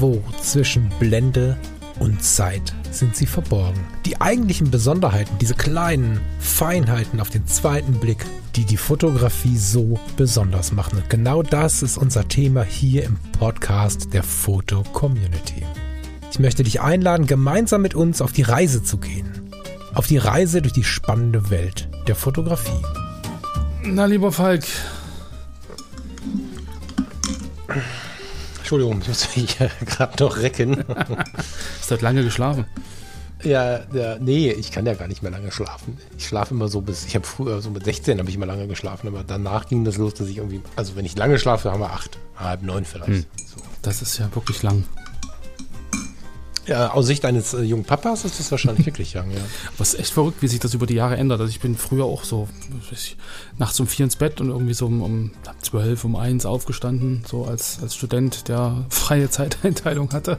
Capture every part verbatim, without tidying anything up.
Irgendwo zwischen Blende und Zeit sind sie verborgen. Die eigentlichen Besonderheiten, diese kleinen Feinheiten auf den zweiten Blick, die die Fotografie so besonders machen. Und genau das ist unser Thema hier im Podcast der Foto-Community. Ich möchte dich einladen, gemeinsam mit uns auf die Reise zu gehen. Auf die Reise durch die spannende Welt der Fotografie. Na, lieber Falk. Entschuldigung, ich muss mich gerade noch recken. Hast du heute lange geschlafen? Ja, ja, nee, ich kann ja gar nicht mehr lange schlafen. Ich schlafe immer so bis, ich habe früher, so mit sechzehn habe ich immer lange geschlafen, aber danach ging das los, dass ich irgendwie, also wenn ich lange schlafe, haben wir acht, halb neun vielleicht. Hm. So. Das ist ja wirklich lang. Ja, aus Sicht eines äh, jungen Papas ist das wahrscheinlich wirklich lang, ja. Aber es ist echt verrückt, wie sich das über die Jahre ändert. Also ich bin früher auch so ich, nachts um vier ins Bett und irgendwie so um, um zwölf, um eins aufgestanden, so als, als Student, der freie Zeiteinteilung hatte.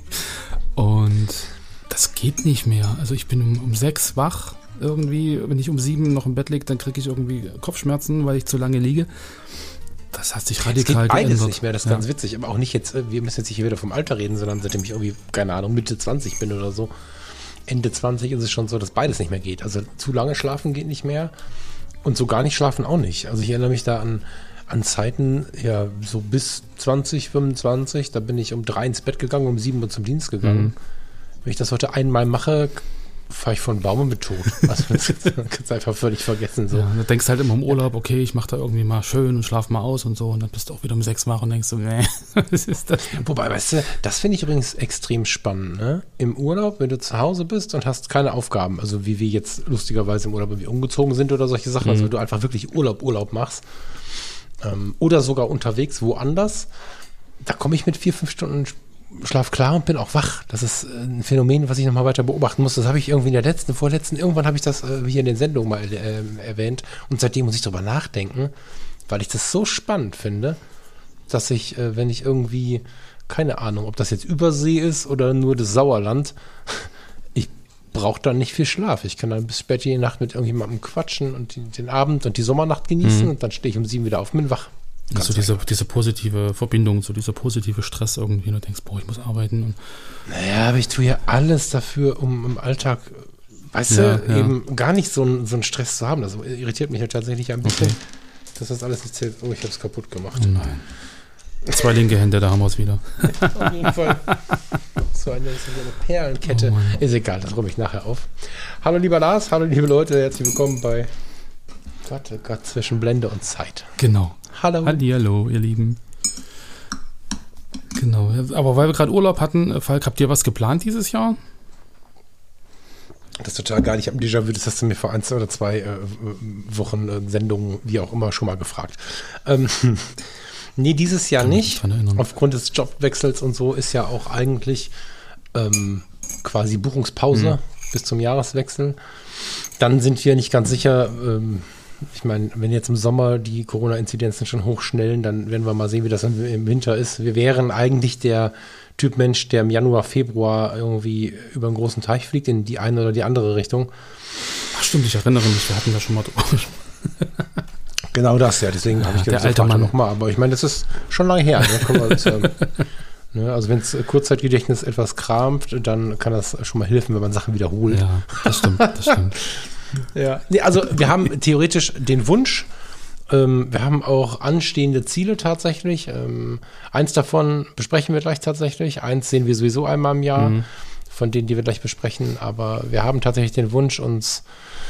Und das geht nicht mehr. Also ich bin um, um sechs wach irgendwie. Wenn ich um sieben noch im Bett liege, dann kriege ich irgendwie Kopfschmerzen, weil ich zu lange liege. Das hat sich radikal es geht beides geändert. Nicht mehr, das ist ja ganz witzig. Aber auch nicht jetzt, wir müssen jetzt nicht hier wieder vom Alter reden, sondern seitdem ich irgendwie, keine Ahnung, Mitte zwanzig bin oder so, Ende zwanzig ist es schon so, dass beides nicht mehr geht. Also zu lange schlafen geht nicht mehr und so gar nicht schlafen auch nicht. Also ich erinnere mich da an, an Zeiten, ja, so bis zwanzig, fünfundzwanzig, da bin ich um drei ins Bett gegangen, um sieben Uhr zum Dienst gegangen. Mhm. Wenn ich das heute einmal mache, fahre ich von Baum und mit tot. Also das kannst du einfach völlig vergessen. So. Ja, da denkst du halt immer im Urlaub, okay, ich mache da irgendwie mal schön und schlaf mal aus und so und dann bist du auch wieder um sechs wach und denkst so, nee, was ist das denn? Wobei, weißt du, das finde ich übrigens extrem spannend, ne? Im Urlaub, wenn du zu Hause bist und hast keine Aufgaben, also wie wir jetzt lustigerweise im Urlaub irgendwie umgezogen sind oder solche Sachen, mhm. also wenn du einfach wirklich Urlaub, Urlaub machst ähm, oder sogar unterwegs woanders, da komme ich mit vier, fünf Stunden Schlaf klar und bin auch wach. Das ist ein Phänomen, was ich nochmal weiter beobachten muss. Das habe ich irgendwie in der letzten, vorletzten, irgendwann habe ich das äh, hier in den Sendungen mal äh, erwähnt und seitdem muss ich drüber nachdenken, weil ich das so spannend finde, dass ich, äh, wenn ich irgendwie, keine Ahnung, ob das jetzt Übersee ist oder nur das Sauerland, ich brauche dann nicht viel Schlaf. Ich kann dann bis spät in die Nacht mit irgendjemandem quatschen und die, den Abend und die Sommernacht genießen mhm. und dann stehe ich um sieben wieder auf und bin wach. So diese, diese positive Verbindung, so dieser positive Stress irgendwie, und du denkst, boah, ich muss arbeiten. Und naja, aber ich tue ja alles dafür, um im Alltag, weißt ja, du, ja. eben gar nicht so einen so einen Stress zu haben. Das irritiert mich ja tatsächlich ein bisschen, okay. dass das alles nicht zählt. Oh, ich habe es kaputt gemacht. Oh nein. Zwei linke Hände, da haben wir es wieder. Auf jeden Fall. So eine, so eine Perlenkette. Oh, ist egal, das räume ich nachher auf. Hallo lieber Lars, hallo liebe Leute, herzlich willkommen bei Gott, oh Gott, zwischen Blende und Zeit. Genau. Hallo. Hallihallo, ihr Lieben. Genau, aber weil wir gerade Urlaub hatten, Falk, habt ihr was geplant dieses Jahr? Das ist total geil. Ich habe ein Déjà-vu, das hast du mir vor eins oder zwei äh, Wochen äh, Sendungen, wie auch immer, schon mal gefragt. Ähm, nee, dieses Jahr nicht. Aufgrund des Jobwechsels und so ist ja auch eigentlich ähm, quasi Buchungspause mhm. bis zum Jahreswechsel. Dann sind wir nicht ganz sicher, ähm, ich meine, wenn jetzt im Sommer die Corona-Inzidenzen schon hochschnellen, dann werden wir mal sehen, wie das im Winter ist. Wir wären eigentlich der Typ Mensch, der im Januar, Februar irgendwie über einen großen Teich fliegt, in die eine oder die andere Richtung. Ach stimmt, ich erinnere mich, wir hatten da schon mal drüber gesprochen. Genau das, ja, deswegen ja, habe ich gedacht, der alte Mann nochmal. Aber ich meine, das ist schon lange her. Ne? Komm, also, ähm, ne? Also wenn das Kurzzeitgedächtnis etwas krampft, dann kann das schon mal helfen, wenn man Sachen wiederholt. Ja, das stimmt, das stimmt. Ja, nee, also wir haben theoretisch den Wunsch, ähm, wir haben auch anstehende Ziele tatsächlich. Ähm, eins davon besprechen wir gleich tatsächlich. Eins sehen wir sowieso einmal im Jahr, mhm. von denen, die wir gleich besprechen. Aber wir haben tatsächlich den Wunsch, uns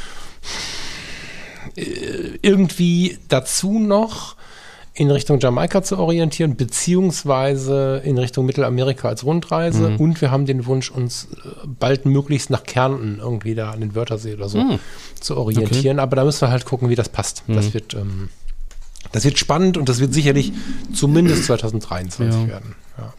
äh, irgendwie dazu noch in Richtung Jamaika zu orientieren, beziehungsweise in Richtung Mittelamerika als Rundreise. Mhm. Und wir haben den Wunsch, uns bald möglichst nach Kärnten irgendwie da an den Wörthersee oder so mhm. zu orientieren. Okay. Aber da müssen wir halt gucken, wie das passt. Mhm. Das wird, ähm, das wird spannend und das wird sicherlich zumindest zwanzig dreiundzwanzig ja. werden. Ja.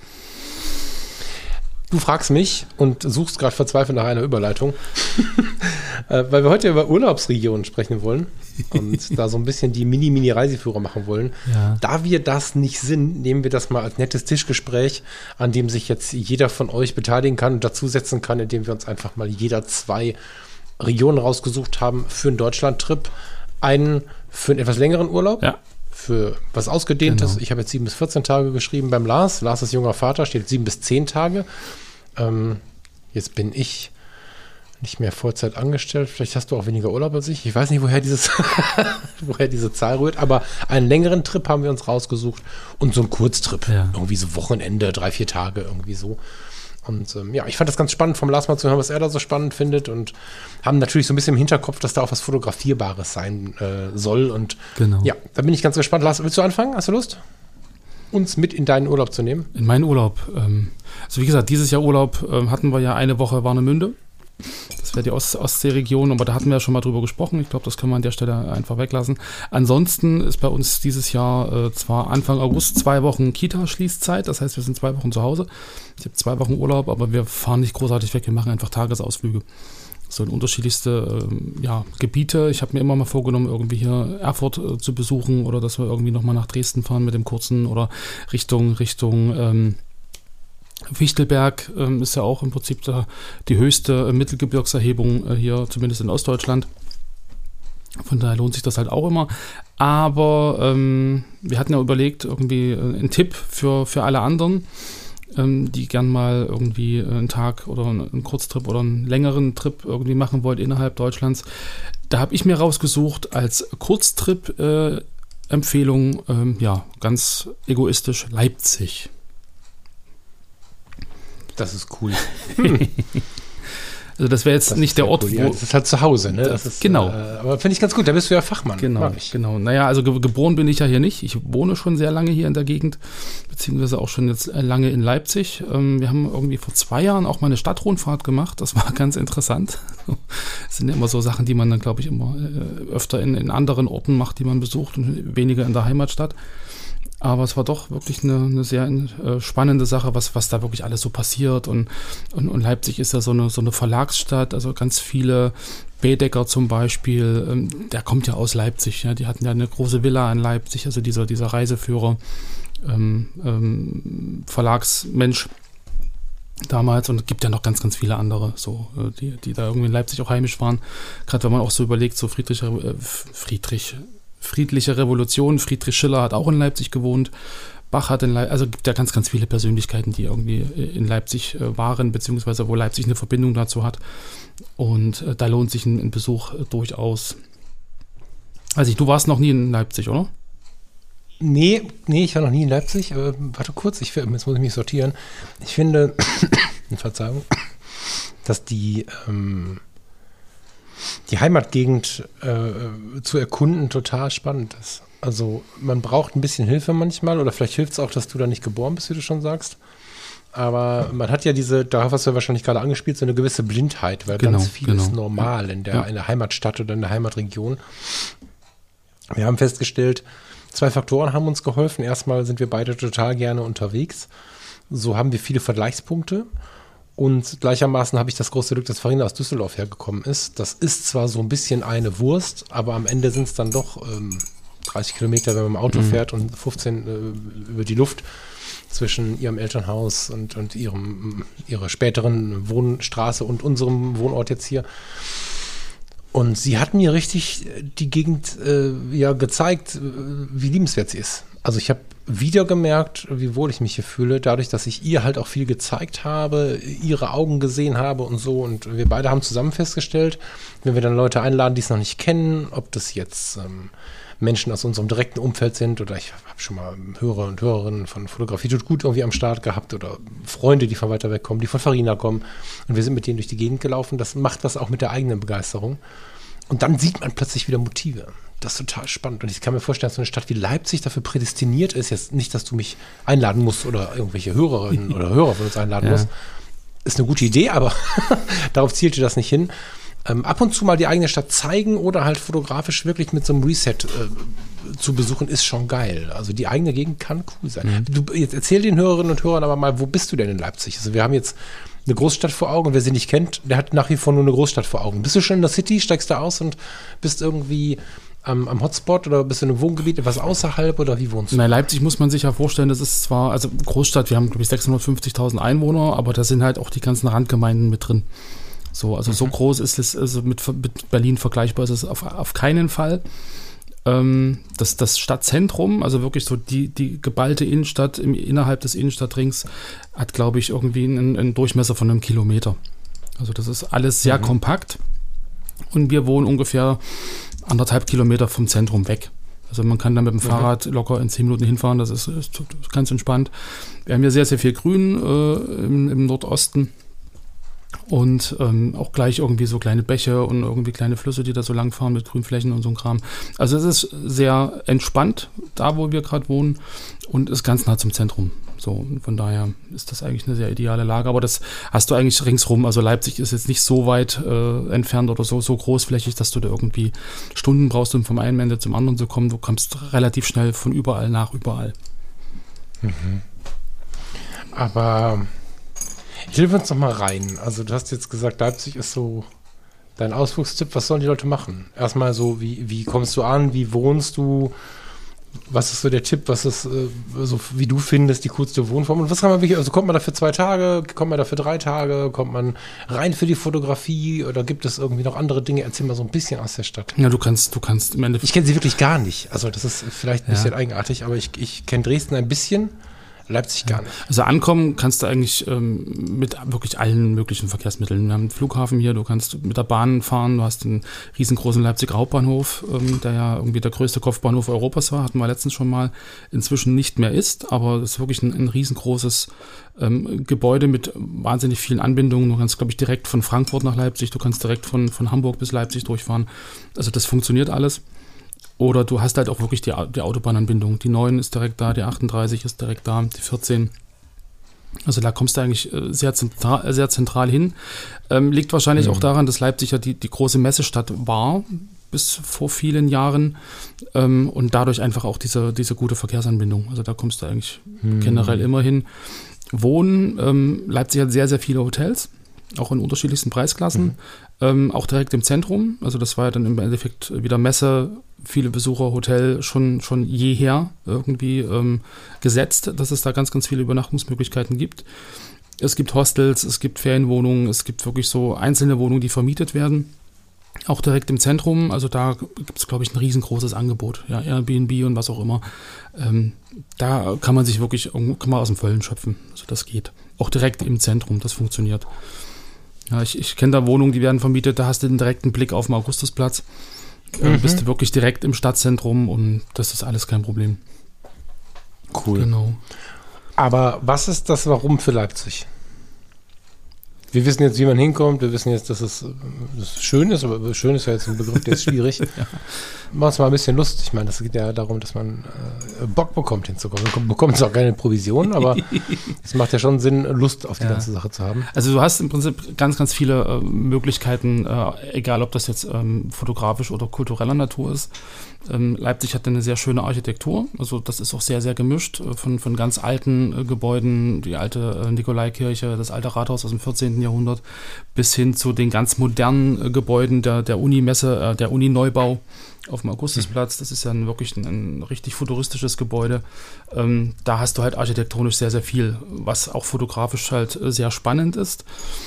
Du fragst mich und suchst gerade verzweifelt nach einer Überleitung, äh, weil wir heute über Urlaubsregionen sprechen wollen und da so ein bisschen die Mini-Mini-Reiseführer machen wollen. Ja. Da wir das nicht sind, nehmen wir das mal als nettes Tischgespräch, an dem sich jetzt jeder von euch beteiligen kann und dazusetzen kann, indem wir uns einfach mal jeder zwei Regionen rausgesucht haben für einen Deutschland-Trip. Einen für einen etwas längeren Urlaub, ja. für was Ausgedehntes. Genau. Ich habe jetzt sieben bis vierzehn Tage geschrieben beim Lars. Lars ist junger Vater, steht sieben bis zehn Tage. Ähm, jetzt bin ich nicht mehr Vollzeit angestellt. Vielleicht hast du auch weniger Urlaub als ich. Ich weiß nicht, woher dieses woher diese Zahl rührt, aber einen längeren Trip haben wir uns rausgesucht und so einen Kurztrip. Ja. Irgendwie so Wochenende, drei, vier Tage, irgendwie so. Und ähm, ja, ich fand das ganz spannend, vom Lars mal zu hören, was er da so spannend findet und haben natürlich so ein bisschen im Hinterkopf, dass da auch was Fotografierbares sein äh, soll. Und Genau. ja, da bin ich ganz gespannt. Lars, willst du anfangen? Hast du Lust, uns mit in deinen Urlaub zu nehmen? In meinen Urlaub. Ähm, also wie gesagt, dieses Jahr Urlaub ähm, hatten wir ja eine Woche Warnemünde. Das wäre die Ost- Ostseeregion, aber da hatten wir ja schon mal drüber gesprochen. Ich glaube, das können wir an der Stelle einfach weglassen. Ansonsten ist bei uns dieses Jahr äh, zwar Anfang August zwei Wochen Kita-Schließzeit, das heißt, wir sind zwei Wochen zu Hause. Ich habe zwei Wochen Urlaub, aber wir fahren nicht großartig weg, wir machen einfach Tagesausflüge. So in unterschiedlichste äh, ja, Gebiete. Ich habe mir immer mal vorgenommen, irgendwie hier Erfurt äh, zu besuchen oder dass wir irgendwie nochmal nach Dresden fahren mit dem kurzen oder Richtung, Richtung ähm, Fichtelberg ähm, ist ja auch im Prinzip der, die höchste äh, Mittelgebirgserhebung äh, hier, zumindest in Ostdeutschland. Von daher lohnt sich das halt auch immer. Aber ähm, wir hatten ja überlegt, irgendwie äh, einen Tipp für, für alle anderen, ähm, die gern mal irgendwie äh, einen Tag oder einen, einen Kurztrip oder einen längeren Trip irgendwie machen wollt innerhalb Deutschlands. Da habe ich mir rausgesucht als Kurztrip äh, Empfehlung, ähm, ja, ganz egoistisch Leipzig. Das ist cool. Also das wäre jetzt Das nicht der Ort, cool. wo... Ja, das ist halt zu Hause, ne? Das, Das ist, genau. Äh, aber finde ich ganz gut, da bist du ja Fachmann. Genau, Mag ich. genau. Naja, also ge- geboren bin ich ja hier nicht. Ich wohne schon sehr lange hier in der Gegend, beziehungsweise auch schon jetzt lange in Leipzig. Ähm, wir haben irgendwie vor zwei Jahren auch mal eine Stadtrundfahrt gemacht. Das war ganz interessant. Das sind ja immer so Sachen, die man dann, glaube ich, immer äh, öfter in, in anderen Orten macht, die man besucht und weniger in der Heimatstadt. Aber es war doch wirklich eine, eine sehr äh, spannende Sache, was, was da wirklich alles so passiert. Und, und, und Leipzig ist ja so eine, so eine Verlagsstadt, also ganz viele Baedeker zum Beispiel, ähm, der kommt ja aus Leipzig. Ja, die hatten ja eine große Villa in Leipzig, also dieser, dieser Reiseführer, ähm, ähm, Verlagsmensch damals. Und es gibt ja noch ganz, ganz viele andere, so, äh, die, die da irgendwie in Leipzig auch heimisch waren. Gerade wenn man auch so überlegt, so Friedrich, äh, Friedrich, Friedliche Revolution. Friedrich Schiller hat auch in Leipzig gewohnt. Bach hat in Leipzig, also gibt ja ganz, ganz viele Persönlichkeiten, die irgendwie in Leipzig äh, waren, beziehungsweise wo Leipzig eine Verbindung dazu hat. Und äh, da lohnt sich ein, ein Besuch äh, durchaus. Also ich, du warst noch nie in Leipzig, oder? Nee, nee, ich war noch nie in Leipzig. Äh, warte kurz, ich, jetzt muss ich mich sortieren. Ich finde, Verzeihung, dass die ähm, die Heimatgegend äh, zu erkunden total spannend ist. Also man braucht ein bisschen Hilfe manchmal oder vielleicht hilft es auch, dass du da nicht geboren bist, wie du schon sagst. Aber man hat ja diese, da hast du ja wahrscheinlich gerade angespielt, so eine gewisse Blindheit, weil Genau, ganz viel genau. ist normal in der, Ja. in der Heimatstadt oder in der Heimatregion. Wir haben festgestellt, zwei Faktoren haben uns geholfen. Erstmal sind wir beide total gerne unterwegs. So haben wir viele Vergleichspunkte. Und gleichermaßen habe ich das große Glück, dass Farina aus Düsseldorf hergekommen ist. Das ist zwar so ein bisschen eine Wurst, aber am Ende sind es dann doch ähm, dreißig Kilometer, wenn man im Auto Mhm. fährt und fünfzehn äh, über die Luft zwischen ihrem Elternhaus und, und ihrem, ihrer späteren Wohnstraße und unserem Wohnort jetzt hier. Und sie hat mir richtig die Gegend äh, ja gezeigt, äh, wie liebenswert sie ist. Also ich habe wieder gemerkt, wie wohl ich mich hier fühle, dadurch, dass ich ihr halt auch viel gezeigt habe, ihre Augen gesehen habe und so. Und wir beide haben zusammen festgestellt, wenn wir dann Leute einladen, die es noch nicht kennen, ob das jetzt ähm, Menschen aus unserem direkten Umfeld sind oder ich habe schon mal Hörer und Hörerinnen von Fotografie tut gut irgendwie am Start gehabt oder Freunde, die von weiter weg kommen, die von Farina kommen und wir sind mit denen durch die Gegend gelaufen. Das macht was auch mit der eigenen Begeisterung. Und dann sieht man plötzlich wieder Motive. Das ist total spannend. Und ich kann mir vorstellen, dass so eine Stadt wie Leipzig dafür prädestiniert ist, jetzt nicht, dass du mich einladen musst oder irgendwelche Hörerinnen oder Hörer von uns einladen Ja. musst. Ist eine gute Idee, aber darauf zielte das nicht hin. Ähm, ab und zu mal die eigene Stadt zeigen oder halt fotografisch wirklich mit so einem Reset äh, zu besuchen, ist schon geil. Also die eigene Gegend kann cool sein. Mhm. Du, jetzt erzähl den Hörerinnen und Hörern aber mal, wo bist du denn in Leipzig? Also wir haben jetzt eine Großstadt vor Augen. Wer sie nicht kennt, der hat nach wie vor nur eine Großstadt vor Augen. Bist du schon in der City, steigst da aus und bist irgendwie am, am Hotspot oder bist du in einem Wohngebiet etwas außerhalb oder wie wohnst du? Na, Leipzig muss man sich ja vorstellen, das ist zwar, also Großstadt, wir haben glaube ich sechshundertfünfzigtausend Einwohner, aber da sind halt auch die ganzen Randgemeinden mit drin. So, also mhm. so groß ist es, also mit, mit Berlin vergleichbar ist es auf, auf keinen Fall. Ähm, das, das Stadtzentrum, also wirklich so die, die geballte Innenstadt im, innerhalb des Innenstadtrings, hat, glaube ich, irgendwie einen, einen Durchmesser von einem Kilometer. Also das ist alles sehr mhm. kompakt. Und wir wohnen ungefähr anderthalb Kilometer vom Zentrum weg. Also man kann da mit dem Fahrrad mhm. locker in zehn Minuten hinfahren, das ist, ist ganz entspannt. Wir haben hier sehr, sehr viel Grün äh, im, im Nordosten und ähm, auch gleich irgendwie so kleine Bäche und irgendwie kleine Flüsse, die da so lang fahren mit Grünflächen und so ein Kram. Also es ist sehr entspannt, da wo wir gerade wohnen und ist ganz nah zum Zentrum. So, und von daher ist das eigentlich eine sehr ideale Lage, aber das hast du eigentlich ringsrum. Also Leipzig ist jetzt nicht so weit äh, entfernt oder so, so großflächig, dass du da irgendwie Stunden brauchst, um vom einen Ende zum anderen zu kommen. Du kommst relativ schnell von überall nach überall. Mhm. Aber hilf uns noch mal rein. Also du hast jetzt gesagt, Leipzig ist so dein Ausflugstipp. Was sollen die Leute machen? Erstmal so, wie, wie kommst du an? Wie wohnst du? Was ist so der Tipp? Was ist äh, so, wie du findest, die coolste Wohnform? Und was kann man wirklich, also kommt man da für zwei Tage? Kommt man da für drei Tage? Kommt man rein für die Fotografie? Oder gibt es irgendwie noch andere Dinge? Erzähl mal so ein bisschen aus der Stadt. Ja, du kannst, du kannst im Endeffekt. Ich kenne sie wirklich gar nicht. Also das ist vielleicht ein bisschen ja. eigenartig, aber ich, ich kenne Dresden ein bisschen. Leipzig gar nicht. Also ankommen kannst du eigentlich ähm, mit wirklich allen möglichen Verkehrsmitteln. Wir haben einen Flughafen hier, du kannst mit der Bahn fahren, du hast einen riesengroßen Leipziger Hauptbahnhof, ähm, der ja irgendwie der größte Kopfbahnhof Europas war, hatten wir letztens schon mal, inzwischen nicht mehr ist, aber es ist wirklich ein, ein riesengroßes ähm, Gebäude mit wahnsinnig vielen Anbindungen. Du kannst, glaube ich, direkt von Frankfurt nach Leipzig, du kannst direkt von, von Hamburg bis Leipzig durchfahren. Also das funktioniert alles. Oder du hast halt auch wirklich die, die Autobahnanbindung. Die neun ist direkt da, die achtunddreißig ist direkt da, die vierzehn. Also da kommst du eigentlich sehr zentral, sehr zentral hin. Ähm, liegt wahrscheinlich mhm. auch daran, dass Leipzig ja die, die große Messestadt war bis vor vielen Jahren ähm, und dadurch einfach auch diese, diese gute Verkehrsanbindung. Also da kommst du eigentlich mhm. generell immer hin. Wohnen, ähm, Leipzig hat sehr, sehr viele Hotels, auch in unterschiedlichsten Preisklassen, mhm. ähm, auch direkt im Zentrum. Also das war ja dann im Endeffekt wieder Messe, viele Besucher, Hotel schon, schon jeher irgendwie ähm, gesetzt, dass es da ganz, ganz viele Übernachtungsmöglichkeiten gibt. Es gibt Hostels, es gibt Ferienwohnungen, es gibt wirklich so einzelne Wohnungen, die vermietet werden. Auch direkt im Zentrum, also da gibt es, glaube ich, ein riesengroßes Angebot. Ja, Airbnb und was auch immer. Ähm, da kann man sich wirklich kann man aus dem Vollen schöpfen. Also das geht. Auch direkt im Zentrum, das funktioniert. Ja, ich, ich kenne da Wohnungen, die werden vermietet, da hast du den direkten Blick auf den Augustusplatz. Mhm. Äh, bist du wirklich direkt im Stadtzentrum und das ist alles kein Problem. Cool. Genau. Aber was ist das Warum für Leipzig? Wir wissen jetzt, wie man hinkommt, wir wissen jetzt, dass es, dass es schön ist, aber schön ist ja jetzt ein Begriff, der ist schwierig. Ja. Machen uns mal ein bisschen Lust. Ich meine, das geht ja darum, dass man äh, Bock bekommt, hinzukommen. Man bekommt zwar keine Provision, aber es macht ja schon Sinn, Lust auf die ja. ganze Sache zu haben. Also du hast im Prinzip ganz, ganz viele äh, Möglichkeiten, äh, egal ob das jetzt ähm, fotografisch oder kultureller Natur ist. Ähm, Leipzig hat eine sehr schöne Architektur, also das ist auch sehr, sehr gemischt, äh, von, von ganz alten äh, Gebäuden, die alte äh, Nikolaikirche, das alte Rathaus aus dem vierzehnten Jahrhundert, bis hin zu den ganz modernen äh, Gebäuden der, der Uni-Messe, äh, der Uni-Neubau auf dem Augustusplatz. Das ist ja ein, wirklich ein, ein richtig futuristisches Gebäude. Ähm, da hast du halt architektonisch sehr, sehr viel, was auch fotografisch halt äh, sehr spannend ist.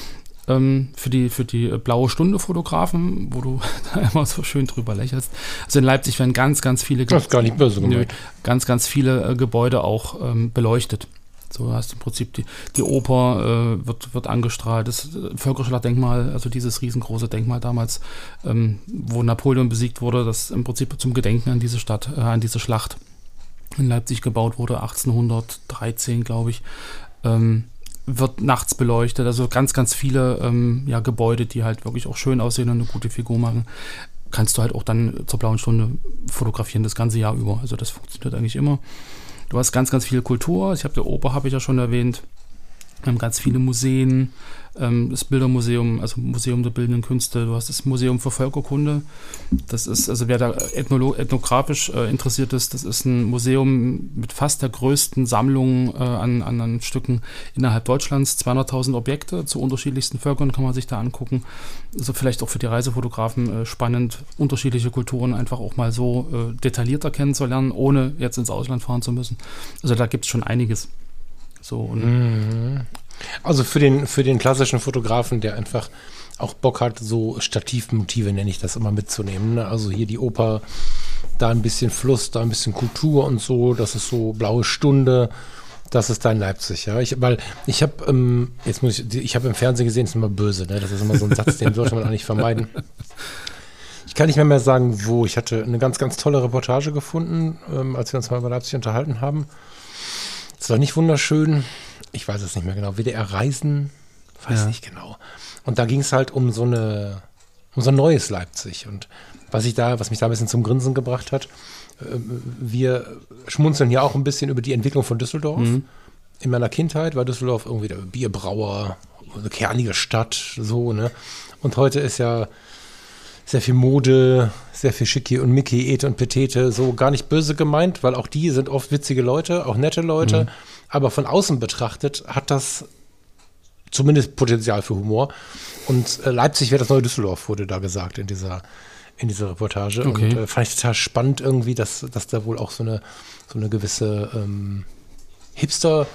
Ähm, für die, für die blaue Stunde Fotografen, wo du da immer so schön drüber lächelst. Also in Leipzig werden ganz, ganz viele Ge- das ist gar nicht böse nö, ganz, ganz viele äh, Gebäude auch ähm, beleuchtet. So hast du im Prinzip die, die Oper äh, wird, wird angestrahlt, das äh, Völkerschlachtdenkmal, also dieses riesengroße Denkmal damals, ähm, wo Napoleon besiegt wurde, das im Prinzip zum Gedenken an diese Stadt, äh, an diese Schlacht in Leipzig gebaut wurde, achtzehnhundertdreizehn, glaube ich. Ähm, wird nachts beleuchtet, also ganz, ganz viele ähm, ja, Gebäude, die halt wirklich auch schön aussehen und eine gute Figur machen, kannst du halt auch dann zur blauen Stunde fotografieren, das ganze Jahr über. Also das funktioniert eigentlich immer. Du hast ganz, ganz viel Kultur. Ich habe die Oper, habe ich ja schon erwähnt. Wir haben ganz viele Museen, ähm, das Bildermuseum, also Museum der Bildenden Künste. Du hast das Museum für Völkerkunde. Das ist, also wer da ethnolo- ethnografisch äh, interessiert ist, das ist ein Museum mit fast der größten Sammlung äh, an, an, an Stücken innerhalb Deutschlands. zweihunderttausend Objekte zu unterschiedlichsten Völkern kann man sich da angucken. Also vielleicht auch für die Reisefotografen äh, spannend, unterschiedliche Kulturen einfach auch mal so äh, detaillierter kennenzulernen, ohne jetzt ins Ausland fahren zu müssen. Also da gibt es schon einiges. So, und also für den, für den klassischen Fotografen, der einfach auch Bock hat, so Stativmotive, nenne ich das immer, mitzunehmen. Ne? Also hier die Oper, da ein bisschen Fluss, da ein bisschen Kultur und so, das ist so blaue Stunde, das ist dein Leipzig, ja. Ich, weil ich habe, ähm, jetzt muss ich, ich habe im Fernsehen gesehen, das ist immer böse, ne? Das ist immer so ein Satz, den sollte man eigentlich vermeiden. Ich kann nicht mehr mehr sagen, wo. Ich hatte eine ganz, ganz tolle Reportage gefunden, ähm, als wir uns mal über Leipzig unterhalten haben. Es war nicht wunderschön, ich weiß es nicht mehr genau, W D R Reisen, weiß Ja. nicht genau. Und da ging es halt um so eine, um so ein neues Leipzig. Und was ich da, was mich da ein bisschen zum Grinsen gebracht hat, äh, wir schmunzeln ja auch ein bisschen über die Entwicklung von Düsseldorf. Mhm. In meiner Kindheit war Düsseldorf irgendwie der Bierbrauer, eine kernige Stadt, so, ne? Und heute ist ja sehr viel Mode, sehr viel Schicki und Mickey, Ete und Petete, so gar nicht böse gemeint, weil auch die sind oft witzige Leute, auch nette Leute. Mhm. Aber von außen betrachtet hat das zumindest Potenzial für Humor. Und äh, Leipzig wäre das neue Düsseldorf, wurde da gesagt in dieser, in dieser Reportage. Okay. Und äh, fand ich total spannend irgendwie, dass, dass da wohl auch so eine, so eine gewisse ähm, Hipster-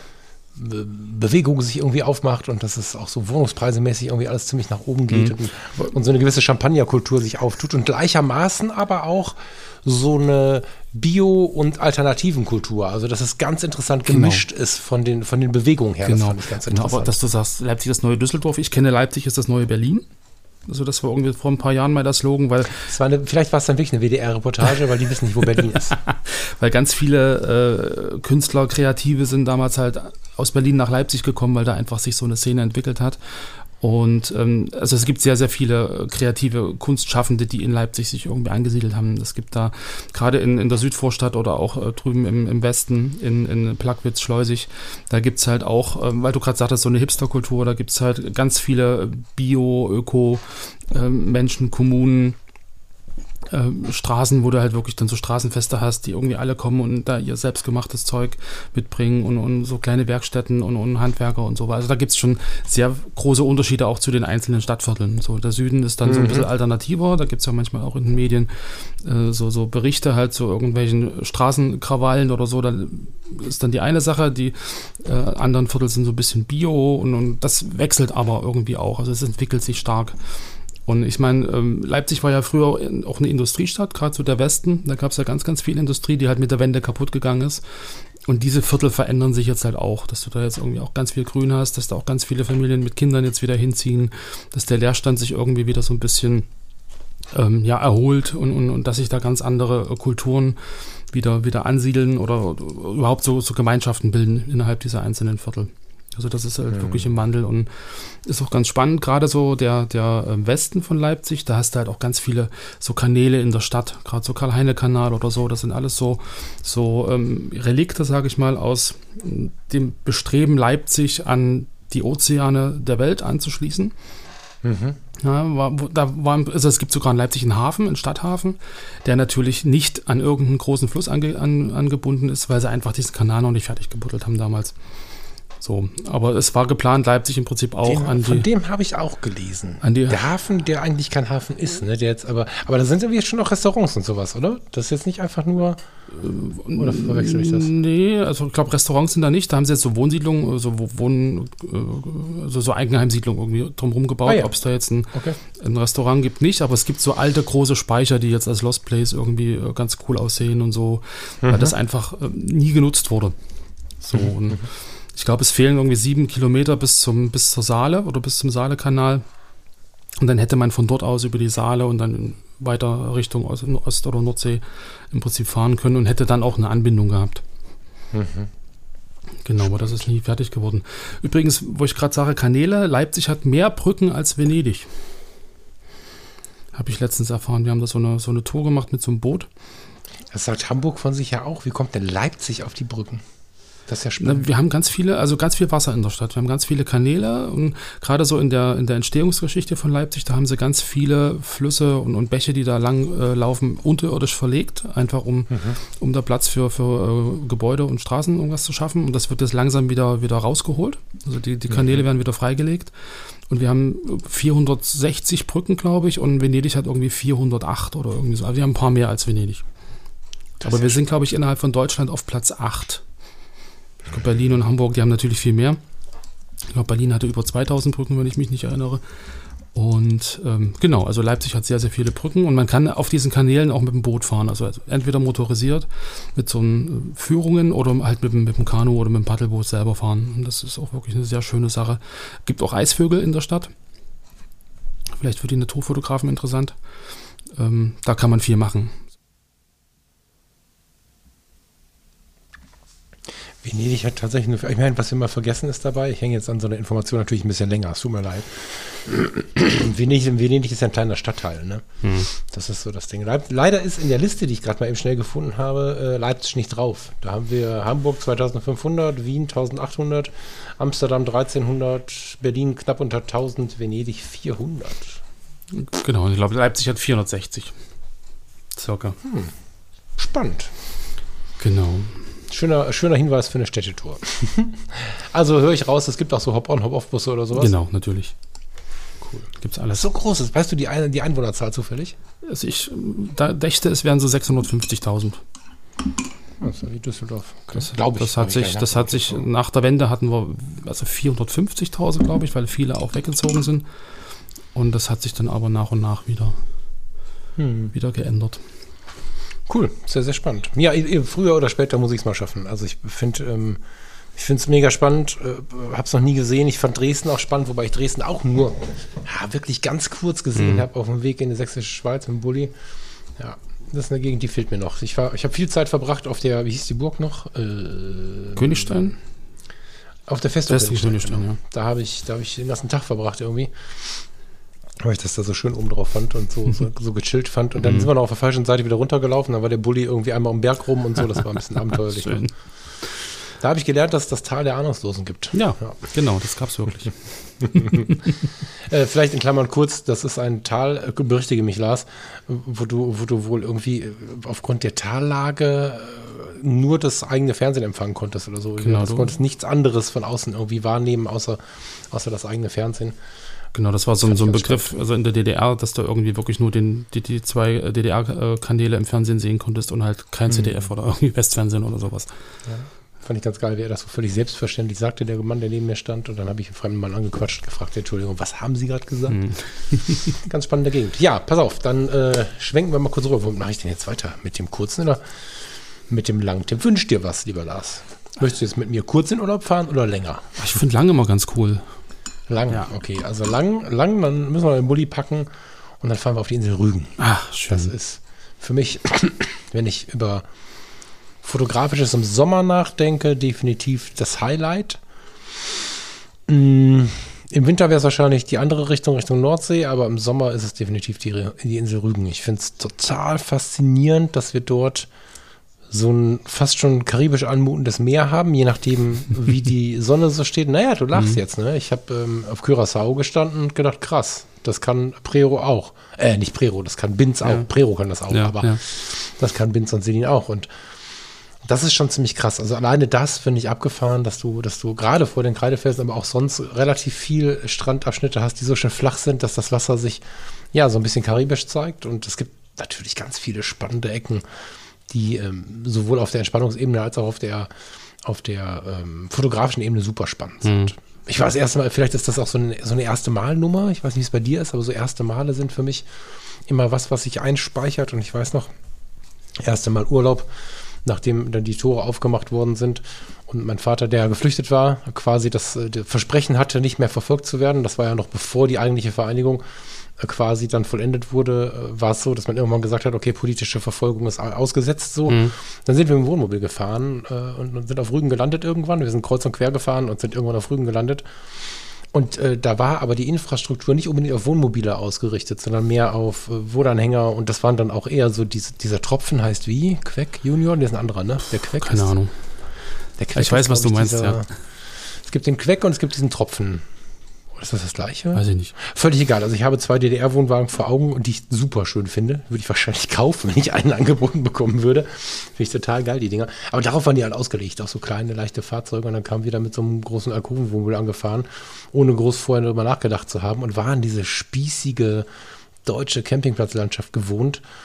Bewegung sich irgendwie aufmacht und dass es auch so wohnungspreisemäßig irgendwie alles ziemlich nach oben geht Mhm. und, und so eine gewisse Champagnerkultur sich auftut und gleichermaßen aber auch so eine Bio- und Alternativenkultur. Also dass es ganz interessant gemischt Genau. ist von den, von den Bewegungen her. Genau. Das fand ich ganz Genau, interessant. aber dass du sagst, Leipzig ist das neue Düsseldorf. Ich kenne Leipzig ist das neue Berlin. Also das war irgendwie vor ein paar Jahren mal der Slogan, weil, Es war eine, vielleicht war es dann wirklich eine W D R-Reportage, weil die wissen nicht, wo Berlin ist. weil ganz viele äh, Künstler, Kreative sind damals halt aus Berlin nach Leipzig gekommen, weil da einfach sich so eine Szene entwickelt hat. Und ähm, also es gibt sehr, sehr viele kreative Kunstschaffende, die in Leipzig sich irgendwie angesiedelt haben. Es gibt da gerade in, in der Südvorstadt oder auch äh, drüben im, im Westen, in, in Plagwitz, Schleusig, da gibt's halt auch, ähm, weil du gerade sagtest, so eine Hipsterkultur, da gibt's halt ganz viele Bio-, Öko-, ähm, Menschen, Kommunen, ähm, Straßen, wo du halt wirklich dann so Straßenfeste hast, die irgendwie alle kommen und da ihr selbstgemachtes Zeug mitbringen und, und so kleine Werkstätten und, und Handwerker und so weiter. Also da gibt es schon sehr große Unterschiede auch zu den einzelnen Stadtvierteln. So, der Süden ist dann mhm. so ein bisschen alternativer, da gibt es ja manchmal auch in den Medien äh, so, so Berichte halt zu irgendwelchen Straßenkrawallen oder so, da ist dann die eine Sache, die äh, anderen Viertel sind so ein bisschen Bio und, und das wechselt aber irgendwie auch, also es entwickelt sich stark. Und ich meine, ähm, Leipzig war ja früher auch eine Industriestadt, gerade so der Westen. Da gab es ja ganz, ganz viel Industrie, die halt mit der Wende kaputt gegangen ist. Und diese Viertel verändern sich jetzt halt auch, dass du da jetzt irgendwie auch ganz viel Grün hast, dass da auch ganz viele Familien mit Kindern jetzt wieder hinziehen, dass der Leerstand sich irgendwie wieder so ein bisschen ähm, ja, erholt und, und, und dass sich da ganz andere äh, Kulturen wieder, wieder ansiedeln oder, oder überhaupt so, so Gemeinschaften bilden innerhalb dieser einzelnen Viertel. Also das ist halt mhm. wirklich im Wandel und ist auch ganz spannend, gerade so der, der Westen von Leipzig, da hast du halt auch ganz viele so Kanäle in der Stadt, gerade so Karl-Heine-Kanal oder so, das sind alles so, so ähm, Relikte, sage ich mal, aus dem Bestreben Leipzig an die Ozeane der Welt anzuschließen. Mhm. Ja, war, da war, also es gibt sogar in Leipzig einen Hafen, einen Stadthafen, der natürlich nicht an irgendeinen großen Fluss ange, an, angebunden ist, weil sie einfach diesen Kanal noch nicht fertig gebuddelt haben damals. So, aber es war geplant, Leipzig im Prinzip auch den, an die... Von dem habe ich auch gelesen. An die, der Hafen, der eigentlich kein Hafen ist, ne? Der jetzt aber, aber da sind ja jetzt schon noch Restaurants und sowas, oder? Das ist jetzt nicht einfach nur... Oder verwechsel ich das? Nee, also ich glaube, Restaurants sind da nicht. Da haben sie jetzt so Wohnsiedlungen, so Wohn, so, so Eigenheimsiedlungen irgendwie drumherum gebaut. Ah, ja. Ob es da jetzt ein, okay. ein Restaurant gibt, nicht. Aber es gibt so alte, große Speicher, die jetzt als Lost Place irgendwie ganz cool aussehen und so, mhm. weil das einfach nie genutzt wurde. So, mhm. und ich glaube, es fehlen irgendwie sieben Kilometer bis zum bis zur Saale oder bis zum Saale-Kanal. Und dann hätte man von dort aus über die Saale und dann weiter Richtung Ost- oder Nordsee im Prinzip fahren können und hätte dann auch eine Anbindung gehabt. Mhm. Genau, aber das ist nie fertig geworden. Übrigens, wo ich gerade sage, Kanäle, Leipzig hat mehr Brücken als Venedig. Habe ich letztens erfahren. Wir haben da so eine, so eine Tour gemacht mit so einem Boot. Das sagt Hamburg von sich ja auch. Wie kommt denn Leipzig auf die Brücken? Das ist ja spannend. Wir haben ganz viele, also ganz viel Wasser in der Stadt. Wir haben ganz viele Kanäle und gerade so in der, in der Entstehungsgeschichte von Leipzig, da haben sie ganz viele Flüsse und, und Bäche, die da lang äh, laufen, unterirdisch verlegt, einfach um, mhm. um da Platz für, für äh, Gebäude und Straßen irgendwas zu schaffen. Und das wird jetzt langsam wieder, wieder rausgeholt. Also die, die Kanäle mhm. werden wieder freigelegt. Und wir haben vierhundertsechzig Brücken, glaube ich, und Venedig hat irgendwie vierhundertacht oder irgendwie so. Also wir haben ein paar mehr als Venedig. Das Aber wir sind, glaube ich, innerhalb von Deutschland auf Platz acht. Ich glaube, Berlin und Hamburg, die haben natürlich viel mehr. Ich glaube, Berlin hatte über zweitausend Brücken, wenn ich mich nicht erinnere. Und ähm, genau, also Leipzig hat sehr, sehr viele Brücken und man kann auf diesen Kanälen auch mit dem Boot fahren. Also entweder motorisiert mit so einen Führungen oder halt mit, mit dem Kanu oder mit dem Paddelboot selber fahren. Und das ist auch wirklich eine sehr schöne Sache. Gibt auch Eisvögel in der Stadt. Vielleicht für die Naturfotografen interessant. Ähm, da kann man viel machen. Venedig hat tatsächlich nur, ich meine, was wir mal vergessen ist dabei, ich hänge jetzt an so einer Information natürlich ein bisschen länger, es tut mir leid. Venedig, Venedig ist ja ein kleiner Stadtteil, ne? Mhm. Das ist so das Ding. Leider ist in der Liste, die ich gerade mal eben schnell gefunden habe, Leipzig nicht drauf. Da haben wir Hamburg zweitausendfünfhundert, Wien eintausendachthundert, Amsterdam dreizehnhundert, Berlin knapp unter tausend, Venedig vierhundert. Genau, und ich glaube, Leipzig hat vierhundertsechzig. Circa. Hm. Spannend. Genau. Schöner, schöner Hinweis für eine Städtetour. Also höre ich raus, es gibt auch so Hop-on, Hop-off-Busse oder sowas? Genau, natürlich. Cool. Gibt's alles. So groß ist. Weißt du die, Ein- die Einwohnerzahl zufällig? Also ich da dächte, es wären so sechshundertfünfzigtausend. Also wie Düsseldorf. Okay. Das, glaube ich. Das hat sich, das hat sich nach der Wende hatten wir also vierhundertfünfzigtausend, glaube ich, weil viele auch weggezogen sind. Und das hat sich dann aber nach und nach wieder, hm. wieder geändert. Cool, sehr, sehr spannend. Ja, früher oder später muss ich es mal schaffen. Also ich finde ähm, ich finde es mega spannend, äh, habe es noch nie gesehen. Ich fand Dresden auch spannend, wobei ich Dresden auch nur ja, wirklich ganz kurz gesehen mhm. habe auf dem Weg in die Sächsische Schweiz mit dem Bulli. Ja, das ist eine Gegend, die fehlt mir noch. Ich, war, ich habe viel Zeit verbracht auf der, wie hieß die Burg noch? Äh, Königstein? Auf der Festung Königstein, Königstein, ja. Da habe ich, da hab ich den ganzen Tag verbracht irgendwie. Weil ich das da so schön oben drauf fand und so, so, so gechillt fand. Und dann mhm. sind wir noch auf der falschen Seite wieder runtergelaufen. Dann war der Bulli irgendwie einmal um den Berg rum und so. Das war ein bisschen abenteuerlich. Schön. Da habe ich gelernt, dass es das Tal der Ahnungslosen gibt. Ja, ja. Genau, das gab es wirklich. äh, vielleicht in Klammern kurz, das ist ein Tal, äh, berichtige mich Lars, wo du, wo du wohl irgendwie aufgrund der Tallage äh, nur das eigene Fernsehen empfangen konntest oder so. Genau, du konntest nichts anderes von außen irgendwie wahrnehmen, außer, außer das eigene Fernsehen. Genau, das war so, das so ein Begriff, spannend. Also in der D D R, dass du irgendwie wirklich nur den, die, die zwei D D R-Kanäle im Fernsehen sehen konntest und halt kein mhm. Z D F oder irgendwie Westfernsehen oder sowas. Ja, fand ich ganz geil, wie er das so völlig selbstverständlich sagte, der Mann, der neben mir stand. Und dann habe ich einen fremden Mann angequatscht und gefragt, Entschuldigung, was haben Sie gerade gesagt? Mhm. Ganz spannende Gegend. Ja, pass auf, dann äh, schwenken wir mal kurz rüber. Womit mache ich denn jetzt weiter? Mit dem kurzen oder mit dem langen Tipp? Wünsch dir was, lieber Lars. Möchtest du jetzt mit mir kurz in Urlaub fahren oder länger? Ich finde lang immer ganz cool. Lang, ja. Okay, also lang, lang, dann müssen wir den Bulli packen und dann fahren wir auf die Insel Rügen. Ach, schön. Das ist für mich, wenn ich über Fotografisches im Sommer nachdenke, definitiv das Highlight. Im Winter wäre es wahrscheinlich die andere Richtung, Richtung Nordsee, aber im Sommer ist es definitiv die, die Insel Rügen. Ich finde es total faszinierend, dass wir dort so ein fast schon karibisch anmutendes Meer haben, je nachdem, wie die Sonne so steht. Naja, du lachst mhm. jetzt, ne? Ich habe ähm, auf Curaçao gestanden und gedacht, krass, das kann Prero auch. Äh, nicht Prero, das kann Binz auch. Ja. Prero kann das auch, ja, aber ja. das kann Binz und Selin auch. Und das ist schon ziemlich krass. Also alleine das finde ich abgefahren, dass du, dass du gerade vor den Kreidefelsen, aber auch sonst relativ viel Strandabschnitte hast, die so schön flach sind, dass das Wasser sich ja so ein bisschen karibisch zeigt. Und es gibt natürlich ganz viele spannende Ecken, die ähm, sowohl auf der Entspannungsebene als auch auf der, auf der ähm, fotografischen Ebene super spannend sind. Mhm. Ich war das erste Mal, vielleicht ist das auch so eine, so eine erste Mal-Nummer, ich weiß nicht, wie es bei dir ist, aber so erste Male sind für mich immer was, was sich einspeichert. Und ich weiß noch, erste Mal Urlaub, nachdem dann die Tore aufgemacht worden sind und mein Vater, der geflüchtet war, quasi das, das Versprechen hatte, nicht mehr verfolgt zu werden. Das war ja noch bevor die eigentliche Vereinigung quasi dann vollendet wurde, war es so, dass man irgendwann gesagt hat, okay, politische Verfolgung ist ausgesetzt so. Mhm. Dann sind wir mit dem Wohnmobil gefahren äh, und, und sind auf Rügen gelandet irgendwann. Wir sind kreuz und quer gefahren und sind irgendwann auf Rügen gelandet. Und äh, da war aber die Infrastruktur nicht unbedingt auf Wohnmobile ausgerichtet, sondern mehr auf äh, Wohnanhänger. Und das waren dann auch eher so, diese, dieser Tropfen heißt wie? Queck Junior? Der ist ein anderer, ne? Der Queck Keine ist, Ahnung. Der Queck ich weiß, ist, was du meinst, dieser, ja. Es gibt den Queck und es gibt diesen Tropfen. Ist das das Gleiche? Weiß ich nicht. Völlig egal. Also ich habe zwei D D R-Wohnwagen vor Augen und die ich super schön finde. Würde ich wahrscheinlich kaufen, wenn ich einen angeboten bekommen würde. Finde ich total geil, die Dinger. Aber darauf waren die halt ausgelegt. Auch so kleine, leichte Fahrzeuge. Und dann kamen wir da mit so einem großen Alkovenwohnmobil angefahren, ohne groß vorher darüber nachgedacht zu haben und waren diese spießige deutsche Campingplatzlandschaft gewohnt,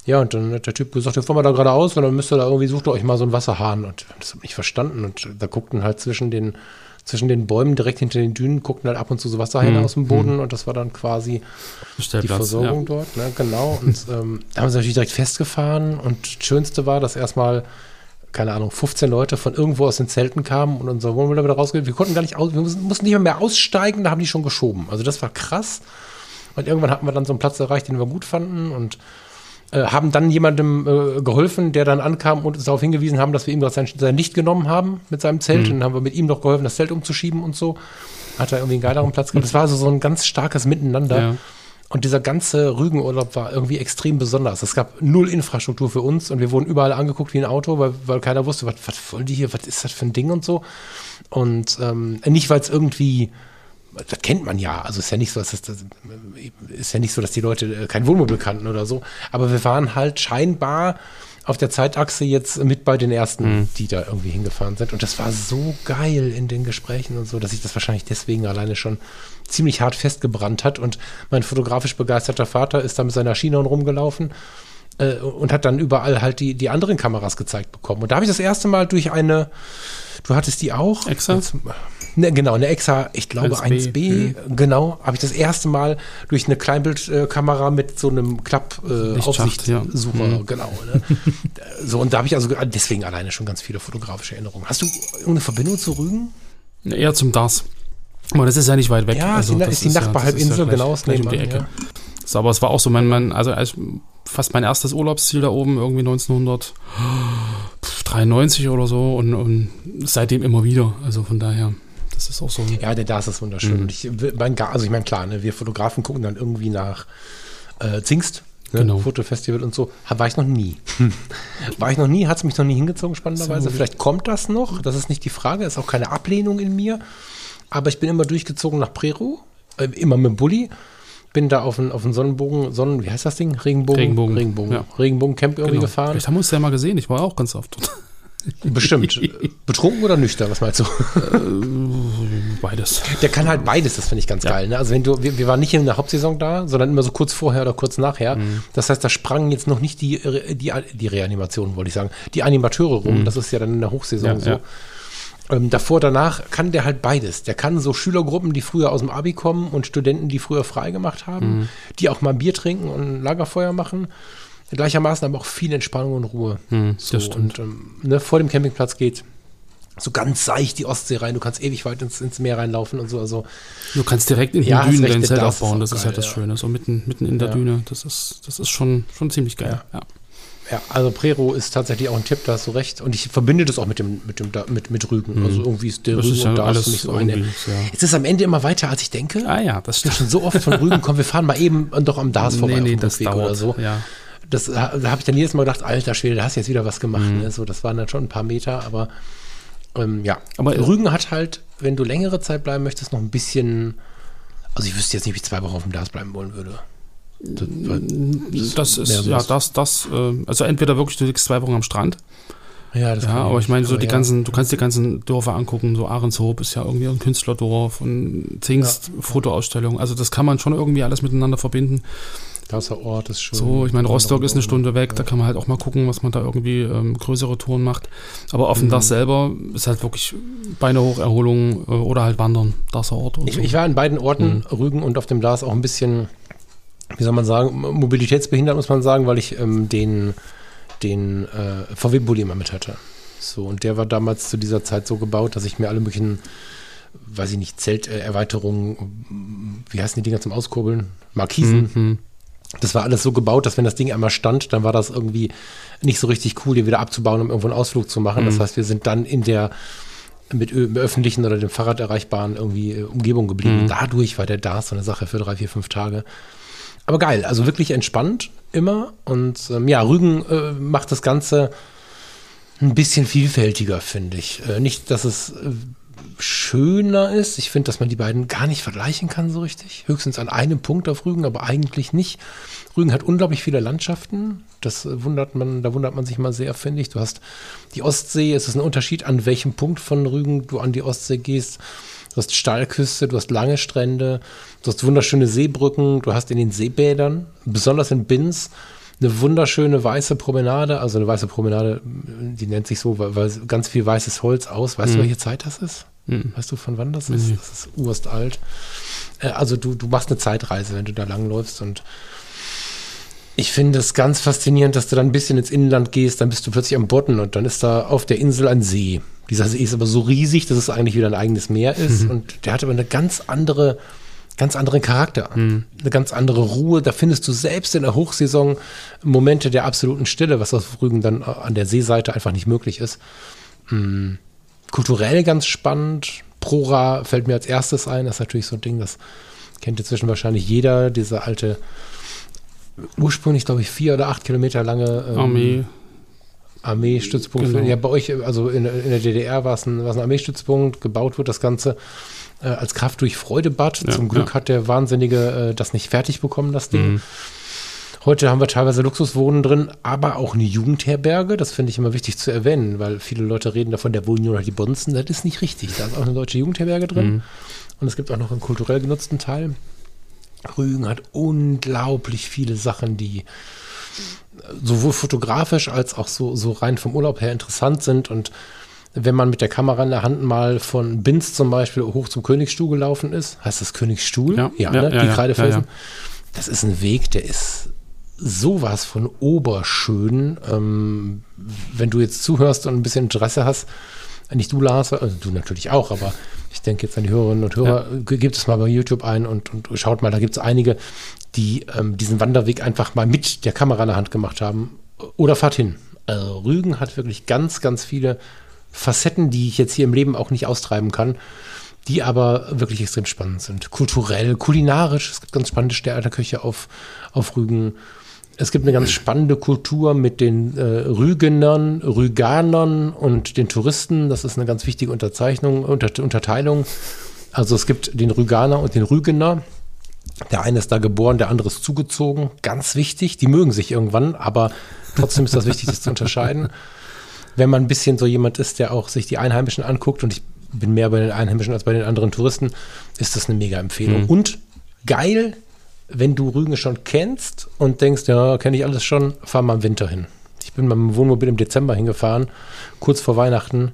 Ja, und dann hat der Typ gesagt, ja, fahren wir da geradeaus und dann müsst ihr da irgendwie, sucht ihr euch mal so einen Wasserhahn. Und das habe ich nicht verstanden. Und da guckten halt zwischen den, zwischen den Bäumen, direkt hinter den Dünen, guckten halt ab und zu so Wasserhähne mhm. aus dem Boden. Und das war dann quasi die Versorgung ja. dort. Ne? Genau. Und ähm, da haben sie natürlich direkt festgefahren. Und das Schönste war, dass erstmal, keine Ahnung, fünfzehn Leute von irgendwo aus den Zelten kamen und unser Wohnmobil wieder rausgehen. Wir konnten gar nicht aus, wir mussten nicht mehr, mehr aussteigen, da haben die schon geschoben. Also das war krass. Und irgendwann hatten wir dann so einen Platz erreicht, den wir gut fanden und äh, haben dann jemandem äh, geholfen, der dann ankam und uns darauf hingewiesen haben, dass wir ihm gerade sein, sein Licht genommen haben mit seinem Zelt. Mhm. Und dann haben wir mit ihm noch geholfen, das Zelt umzuschieben und so. Hat er irgendwie einen geileren Platz gehabt. Das war also so ein ganz starkes Miteinander. Ja. Und dieser ganze Rügenurlaub war irgendwie extrem besonders. Es gab null Infrastruktur für uns und wir wurden überall angeguckt wie ein Auto, weil, weil keiner wusste, was, was wollen die hier, was ist das für ein Ding und so. Und ähm, nicht, weil es irgendwie, das kennt man ja, also ist ja nicht so, dass das, das ist ja nicht so, dass die Leute kein Wohnmobil kannten oder so, aber wir waren halt scheinbar auf der Zeitachse jetzt mit bei den ersten, mhm. die da irgendwie hingefahren sind. Und das war so geil in den Gesprächen und so, dass sich das wahrscheinlich deswegen alleine schon ziemlich hart festgebrannt hat. Und mein fotografisch begeisterter Vater ist da mit seiner Chinon rumgelaufen äh, und hat dann überall halt die, die anderen Kameras gezeigt bekommen. Und da habe ich das erste Mal durch eine, du hattest die auch? Exa? Jetzt, ne, genau, eine Exa, ich glaube eins B, mhm. genau, habe ich das erste Mal durch eine Kleinbildkamera mit so einem Klapp-Aufsichtssucher, äh, ja. mhm. genau. Ne? So, und da habe ich also deswegen alleine schon ganz viele fotografische Erinnerungen. Hast du irgendeine Verbindung zu Rügen? Eher zum D A S. Aber das ist ja nicht weit weg. Ja, also, das ist die Nachbarhalbinsel, ja, genau, gleich um die Ecke. Ja. So, aber es war auch so mein, mein also als fast mein erstes Urlaubsziel da oben, irgendwie neunzehnhundertdreiundneunzig oder so und, und seitdem immer wieder. Also von daher, das ist auch so. Ja, der D A S ist wunderschön. Mhm. Und ich, mein, also ich meine, klar, ne, wir Fotografen gucken dann irgendwie nach äh, Zingst, ne, genau. Fotofestival und so. War ich noch nie. War ich noch nie, hat es mich noch nie hingezogen, spannenderweise. So. Vielleicht kommt das noch, das ist nicht die Frage, ist auch keine Ablehnung in mir. Aber ich bin immer durchgezogen nach Prerow, äh, immer mit dem Bulli. Bin da auf einen auf Sonnenbogen, Sonnen, wie heißt das Ding? Regenbogen? Regenbogen. Regenbogen, ja. Regenbogen-Camp irgendwie genau. gefahren. Vielleicht haben wir uns ja mal gesehen, ich war auch ganz oft dort. Bestimmt. Betrunken oder nüchtern, was meinst du? Beides. Der kann halt beides, das finde ich ganz ja. geil. Ne? Also wenn du, wir, wir waren nicht in der Hauptsaison da, sondern immer so kurz vorher oder kurz nachher. Mhm. Das heißt, da sprangen jetzt noch nicht die, die, die Reanimationen, wollte ich sagen, die Animateure rum. Mhm. Das ist ja dann in der Hochsaison ja, so. Ja. Ähm, davor, danach kann der halt beides. Der kann so Schülergruppen, die früher aus dem Abi kommen und Studenten, die früher frei gemacht haben, mhm. die auch mal Bier trinken und ein Lagerfeuer machen. Gleichermaßen aber auch viel Entspannung und Ruhe. Mhm, so, das stimmt. Und ähm, ne, vor dem Campingplatz geht so ganz seicht die Ostsee rein. Du kannst ewig weit ins, ins Meer reinlaufen und so. Also, du kannst direkt in den ja, Dünen dein recht, Zelt das aufbauen. ist Das ist geil, halt das ja. Schöne. So mitten, mitten in der ja. Düne. Das ist, das ist schon, schon ziemlich geil. Ja. Ja. Ja, also Prerow ist tatsächlich auch ein Tipp, da hast du recht. Und ich verbinde das auch mit dem, mit dem, mit, mit Rügen. Mhm. Also irgendwie ist der das Rügen ist ja und da alles ist nicht so eine. ja. Es ist am Ende immer weiter, als ich denke. Ah ja, das Ich bin stimmt. schon so oft von Rügen, komm, wir fahren mal eben doch am D A S vorbei nee, nee, auf dem das Rückweg dauert, oder so. Ja. Das, da habe ich dann jedes Mal gedacht, alter Schwede, da hast du jetzt wieder was gemacht. Mhm. Ne? So, das waren dann schon ein paar Meter, aber ähm, ja. Aber Rügen hat halt, wenn du längere Zeit bleiben möchtest, noch ein bisschen, also ich wüsste jetzt nicht, wie ich zwei Wochen auf dem D A S bleiben wollen würde. Das, das ist, ja, das, das, äh, also entweder wirklich, du liegst zwei Wochen am Strand. Ja, das ja, aber ich meine, so die ja. ganzen, du kannst die ganzen Dörfer angucken, so Ahrenshoop ist ja irgendwie ein Künstlerdorf und Zingst, ja. Fotoausstellung, also das kann man schon irgendwie alles miteinander verbinden. Das Ort ist schon. So, ich meine, Rostock ist eine Stunde weg, ja. da kann man halt auch mal gucken, was man da irgendwie ähm, größere Touren macht. Aber auf dem mhm. D A S selber ist halt wirklich Beine hoch, Erholung äh, oder halt Wandern, D A S Ort. Und ich, so. ich war an beiden Orten, mhm. Rügen und auf dem D A S auch ein bisschen, wie soll man sagen, mobilitätsbehindert, muss man sagen, weil ich ähm, den, den äh, V W-Bulli immer mit hatte. So, und der war damals zu dieser Zeit so gebaut, dass ich mir alle möglichen, weiß ich nicht, Zelterweiterungen, wie heißen die Dinger zum Auskurbeln? Markisen. Mhm. Das war alles so gebaut, dass wenn das Ding einmal stand, dann war das irgendwie nicht so richtig cool, die wieder abzubauen, um irgendwo einen Ausflug zu machen. Mhm. Das heißt, wir sind dann in der mit im öffentlichen oder dem Fahrrad erreichbaren irgendwie äh, Umgebung geblieben. Mhm. Dadurch war der D A S so eine Sache für drei, vier, fünf Tage. Aber geil, also wirklich entspannt immer. Und ähm, ja, Rügen äh, macht das Ganze ein bisschen vielfältiger, finde ich. Äh, nicht, dass es äh, schöner ist. Ich finde, dass man die beiden gar nicht vergleichen kann so richtig. Höchstens an einem Punkt auf Rügen, aber eigentlich nicht. Rügen hat unglaublich viele Landschaften. Das wundert man, da wundert man sich mal sehr, finde ich. Du hast die Ostsee, es ist ein Unterschied, an welchem Punkt von Rügen du an die Ostsee gehst. Du hast Steilküste, du hast lange Strände, du hast wunderschöne Seebrücken, du hast in den Seebädern, besonders in Binz, eine wunderschöne weiße Promenade, also eine weiße Promenade, die nennt sich so, weil, weil ganz viel weißes Holz aus. Weißt mhm. du, welche Zeit das ist? Mhm. Weißt du, von wann das ist? Mhm. Das ist urstalt. Äh, also du, du machst eine Zeitreise, wenn du da langläufst, und ich finde es ganz faszinierend, dass du dann ein bisschen ins Inland gehst, dann bist du plötzlich am Bodden und dann ist da auf der Insel ein See. Dieser See ist aber so riesig, dass es eigentlich wieder ein eigenes Meer ist mhm. und der hat aber eine ganz andere, ganz anderen Charakter, mhm. eine ganz andere Ruhe. Da findest du selbst in der Hochsaison Momente der absoluten Stille, was auf Rügen dann an der Seeseite einfach nicht möglich ist. Mhm. Kulturell ganz spannend. Prora fällt mir als erstes ein, das ist natürlich so ein Ding, das kennt inzwischen wahrscheinlich jeder, diese alte ursprünglich, glaube ich, vier oder acht Kilometer lange ähm, Armee. Armeestützpunkt. Genau. Ja, bei euch, also in, in der D D R war es ein, war es ein Armeestützpunkt, gebaut wird das Ganze äh, als Kraft durch Freudebad. Ja, Zum Glück ja. hat der Wahnsinnige äh, das nicht fertig bekommen, das Ding. Mhm. Heute haben wir teilweise Luxuswohnen drin, aber auch eine Jugendherberge. Das finde ich immer wichtig zu erwähnen, weil viele Leute reden davon, da wohnen nur noch die Bonzen. Das ist nicht richtig. Da ist auch eine deutsche Jugendherberge drin. Mhm. Und es gibt auch noch einen kulturell genutzten Teil. Rügen hat unglaublich viele Sachen, die sowohl fotografisch als auch so, so rein vom Urlaub her interessant sind. Und wenn man mit der Kamera in der Hand mal von Binz zum Beispiel hoch zum Königsstuhl gelaufen ist, heißt das Königsstuhl? Ja, ja, ja, ne? ja Die ja, Kreidefelsen. Ja, ja. Das ist ein Weg, der ist sowas von oberschön. Ähm, wenn du jetzt zuhörst und ein bisschen Interesse hast, nicht du, Lars, also du natürlich auch, aber ich denke jetzt an die Hörerinnen und Hörer, ja. gebt es mal bei YouTube ein und, und schaut mal, da gibt es einige, die ähm, diesen Wanderweg einfach mal mit der Kamera in der Hand gemacht haben. Oder fahrt hin. Also Rügen hat wirklich ganz, ganz viele Facetten, die ich jetzt hier im Leben auch nicht austreiben kann, die aber wirklich extrem spannend sind. Kulturell, kulinarisch, es gibt ganz spannende Sterneköche auf, auf Rügen. Es gibt eine ganz spannende Kultur mit den äh, Rügenern, Rüganern und den Touristen. Das ist eine ganz wichtige Unterzeichnung, Unter, Unterteilung. Also es gibt den Rüganer und den Rügener. Der eine ist da geboren, der andere ist zugezogen. Ganz wichtig. Die mögen sich irgendwann, aber trotzdem ist das wichtig, das zu unterscheiden. Wenn man ein bisschen so jemand ist, der auch sich die Einheimischen anguckt, und ich bin mehr bei den Einheimischen als bei den anderen Touristen, ist das eine mega Empfehlung. Mhm. Und geil, wenn du Rügen schon kennst und denkst, ja, kenne ich alles schon, fahr mal im Winter hin. Ich bin mit dem Wohnmobil im Dezember hingefahren, kurz vor Weihnachten.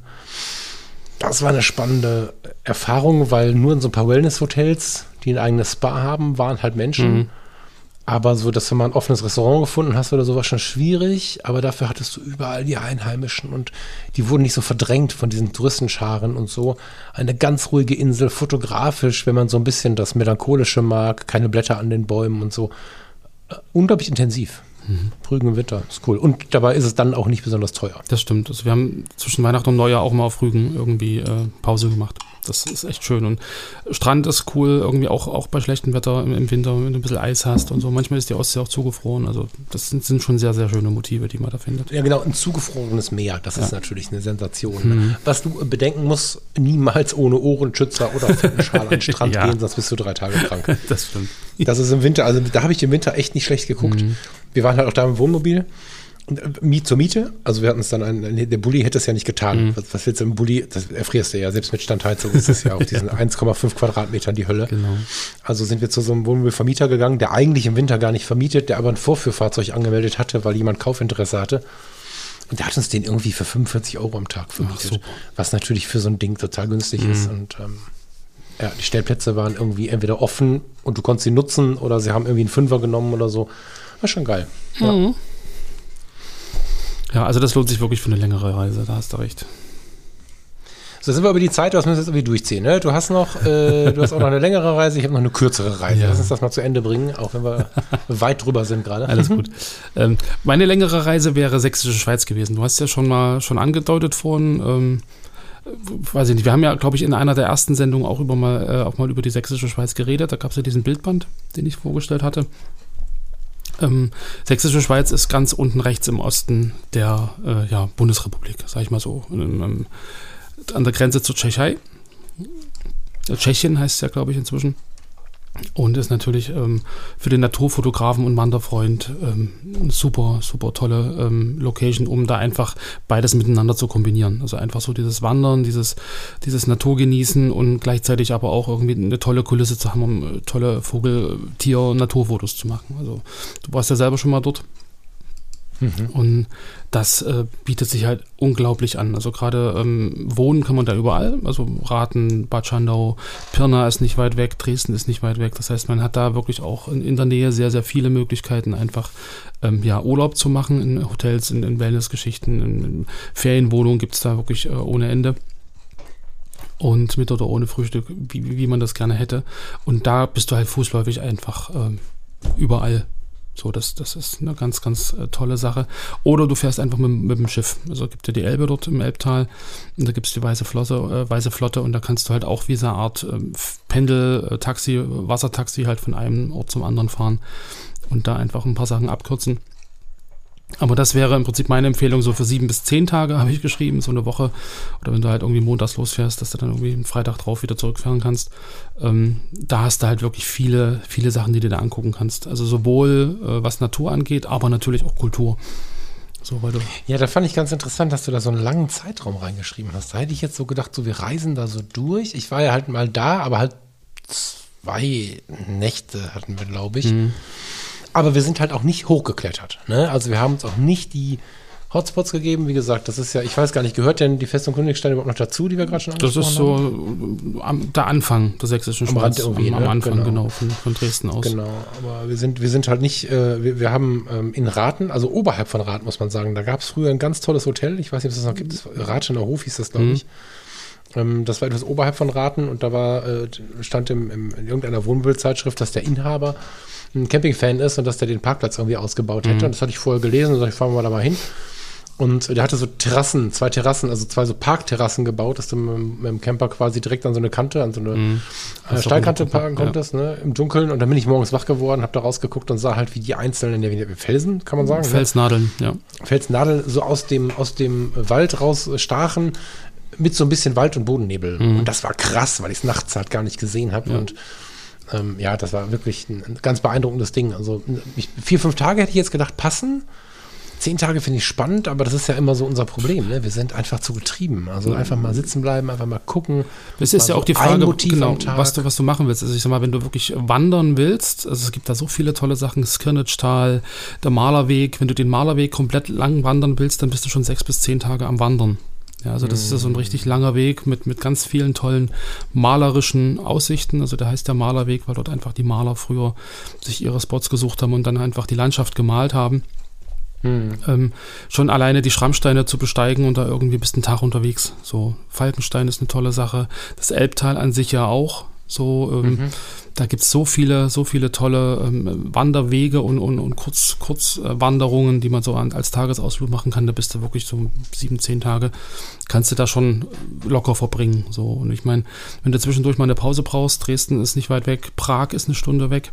Das war eine spannende Erfahrung, weil nur in so ein paar Wellness-Hotels, die ein eigenes Spa haben, waren halt Menschen. Mhm. Aber so, dass du mal ein offenes Restaurant gefunden hast oder sowas, schon schwierig. Aber dafür hattest du überall die Einheimischen und die wurden nicht so verdrängt von diesen Touristenscharen und so. Eine ganz ruhige Insel, fotografisch, wenn man so ein bisschen das Melancholische mag, keine Blätter an den Bäumen und so. Uh, unglaublich intensiv. Mhm. Rügen im Winter, ist cool. Und dabei ist es dann auch nicht besonders teuer. Das stimmt. Also wir haben zwischen Weihnachten und Neujahr auch mal auf Rügen irgendwie äh, Pause gemacht. Das ist echt schön. Und Strand ist cool, irgendwie auch, auch bei schlechtem Wetter im, im Winter, wenn du ein bisschen Eis hast und so. Manchmal ist die Ostsee auch zugefroren. Also das sind, sind schon sehr, sehr schöne Motive, die man da findet. Ja, genau. Ein zugefrorenes Meer, das ja. ist natürlich eine Sensation. Mhm. Was du bedenken musst, niemals ohne Ohrenschützer oder fetten Schal an den Strand ja. gehen, sonst bist du drei Tage krank. Das stimmt. Das ist im Winter, also da habe ich im Winter echt nicht schlecht geguckt. Mhm. Wir waren halt auch da im Wohnmobil. Und äh, zur Miete, also wir hatten es dann, ein, der Bulli hätte es ja nicht getan. Mhm. Was, was willst du im Bulli, das erfrierst du ja, selbst mit Standheizung ist es ja auf diesen ja. eins Komma fünf Quadratmetern die Hölle. Genau. Also sind wir zu so einem Wohnmobilvermieter gegangen, der eigentlich im Winter gar nicht vermietet, der aber ein Vorführfahrzeug angemeldet hatte, weil jemand Kaufinteresse hatte. Und der hat uns den irgendwie für fünfundvierzig Euro am Tag vermietet. Ach, was natürlich für so ein Ding total günstig mhm. ist. Und ähm, ja, die Stellplätze waren irgendwie entweder offen und du konntest sie nutzen oder sie haben irgendwie einen Fünfer genommen oder so. War schon geil. Ja. Mhm. Ja, also das lohnt sich wirklich für eine längere Reise, da hast du recht. So, sind wir über die Zeit, das müssen wir jetzt irgendwie durchziehen. Ne? Du hast noch, äh, du hast auch noch eine längere Reise, ich habe noch eine kürzere Reise. Ja. Lass uns das mal zu Ende bringen, auch wenn wir weit drüber sind gerade. Alles gut. Ähm, meine längere Reise wäre Sächsische Schweiz gewesen. Du hast ja schon mal schon angedeutet vorhin, ähm, weiß ich nicht, wir haben ja, glaube ich, in einer der ersten Sendungen auch, über mal, äh, auch mal über die Sächsische Schweiz geredet. Da gab es ja diesen Bildband, den ich vorgestellt hatte. Ähm, Sächsische Schweiz ist ganz unten rechts im Osten der äh, ja, Bundesrepublik, sag ich mal so, in, in, an der Grenze zur Tschechei. Tschechien heißt es ja, glaube ich, inzwischen. Und ist natürlich ähm, für den Naturfotografen und Wanderfreund ähm, eine super, super tolle ähm, Location, um da einfach beides miteinander zu kombinieren. Also einfach so dieses Wandern, dieses, dieses Naturgenießen und gleichzeitig aber auch irgendwie eine tolle Kulisse zu haben, um tolle Vogel-, Tier-, Naturfotos zu machen. Also du warst ja selber schon mal dort. Mhm. Und das äh, bietet sich halt unglaublich an. Also gerade ähm, wohnen kann man da überall. Also Rathen, Bad Schandau, Pirna ist nicht weit weg, Dresden ist nicht weit weg. Das heißt, man hat da wirklich auch in, in der Nähe sehr, sehr viele Möglichkeiten, einfach ähm, ja, Urlaub zu machen in Hotels, in, in Wellnessgeschichten, in, in Ferienwohnungen gibt es da wirklich äh, ohne Ende. Und mit oder ohne Frühstück, wie, wie man das gerne hätte. Und da bist du halt fußläufig einfach ähm, überall. So, das, das ist eine ganz, ganz äh, tolle Sache. Oder du fährst einfach mit, mit dem Schiff. Also gibt es ja die Elbe dort im Elbtal und da gibt es die Weiße Flotte, äh, Weiße Flotte und da kannst du halt auch wie so eine Art äh, Pendel, äh, Taxi, Wassertaxi halt von einem Ort zum anderen fahren und da einfach ein paar Sachen abkürzen. Aber das wäre im Prinzip meine Empfehlung, so für sieben bis zehn Tage habe ich geschrieben, so eine Woche. Oder wenn du halt irgendwie montags losfährst, dass du dann irgendwie einen Freitag drauf wieder zurückfahren kannst. Ähm, da hast du halt wirklich viele, viele Sachen, die du da angucken kannst. Also sowohl äh, was Natur angeht, aber natürlich auch Kultur. So, weil du ja, da fand ich ganz interessant, dass du da so einen langen Zeitraum reingeschrieben hast. Da hätte ich jetzt so gedacht, so wir reisen da so durch. Ich war ja halt mal da, aber halt zwei Nächte hatten wir, glaube ich. Mhm. Aber wir sind halt auch nicht hochgeklettert. Ne? Also wir haben uns auch nicht die Hotspots gegeben. Wie gesagt, das ist ja, ich weiß gar nicht, gehört denn die Festung Königstein überhaupt noch dazu, die wir gerade schon angesprochen haben? Das ist so am, der Anfang der sächsischen am Schweiz. Rand irgendwie, am, am ne? Anfang, genau, genau von, von Dresden aus. Genau, aber wir sind, wir sind halt nicht, äh, wir, wir haben ähm, in Rathen, also oberhalb von Rathen muss man sagen, da gab es früher ein ganz tolles Hotel. Ich weiß nicht, ob es das noch gibt. Rathener Hof hieß das, glaube ich. Mhm. Ähm, das war etwas oberhalb von Rathen und da war, äh, stand im, im, in irgendeiner Wohnbildzeitschrift, dass der Inhaber ein Camping-Fan ist und dass der den Parkplatz irgendwie ausgebaut hätte. Mhm. Und das hatte ich vorher gelesen und so, ich fahren wir da mal hin. Und der hatte so Terrassen, zwei Terrassen, also zwei so Parkterrassen gebaut, dass du mit, mit dem Camper quasi direkt an so eine Kante, an so eine mhm. äh, Steilkante parken konntest, ja. ne, im Dunkeln. Und dann bin ich morgens wach geworden, hab da rausgeguckt und sah halt, wie die einzelnen, ja, wie Felsen, kann man sagen. Felsnadeln, ne? ja. Felsnadeln so aus dem, aus dem Wald raus stachen, mit so ein bisschen Wald- und Bodennebel. Mhm. Und das war krass, weil ich es nachts halt gar nicht gesehen habe. Ja. Und Ähm, ja, das war wirklich ein ganz beeindruckendes Ding. Also ich, vier, fünf Tage hätte ich jetzt gedacht, passen. Zehn Tage finde ich spannend, aber das ist ja immer so unser Problem. Ne? Wir sind einfach zu getrieben. Also einfach mal sitzen bleiben, einfach mal gucken. Das ist ja so auch die Frage, genau, was du, was du machen willst. Also ich sag mal, wenn du wirklich wandern willst, also es gibt da so viele tolle Sachen, Skirnitschtal, der Malerweg. Wenn du den Malerweg komplett lang wandern willst, dann bist du schon sechs bis zehn Tage am Wandern. Ja, also das ist ja so ein richtig langer Weg mit, mit ganz vielen tollen malerischen Aussichten. Also der heißt der Malerweg, weil dort einfach die Maler früher sich ihre Spots gesucht haben und dann einfach die Landschaft gemalt haben. Hm. Ähm, schon alleine die Schrammsteine zu besteigen und da irgendwie bist du einen Tag unterwegs. So, Falkenstein ist eine tolle Sache. Das Elbtal an sich ja auch. So, ähm, mhm. Da gibt es so viele, so viele tolle ähm, Wanderwege und, und, und Kurz, Kurzwanderungen, die man so an, als Tagesausflug machen kann. Da bist du wirklich so sieben, zehn Tage, kannst du da schon locker verbringen. So. Und ich meine, wenn du zwischendurch mal eine Pause brauchst, Dresden ist nicht weit weg, Prag ist eine Stunde weg.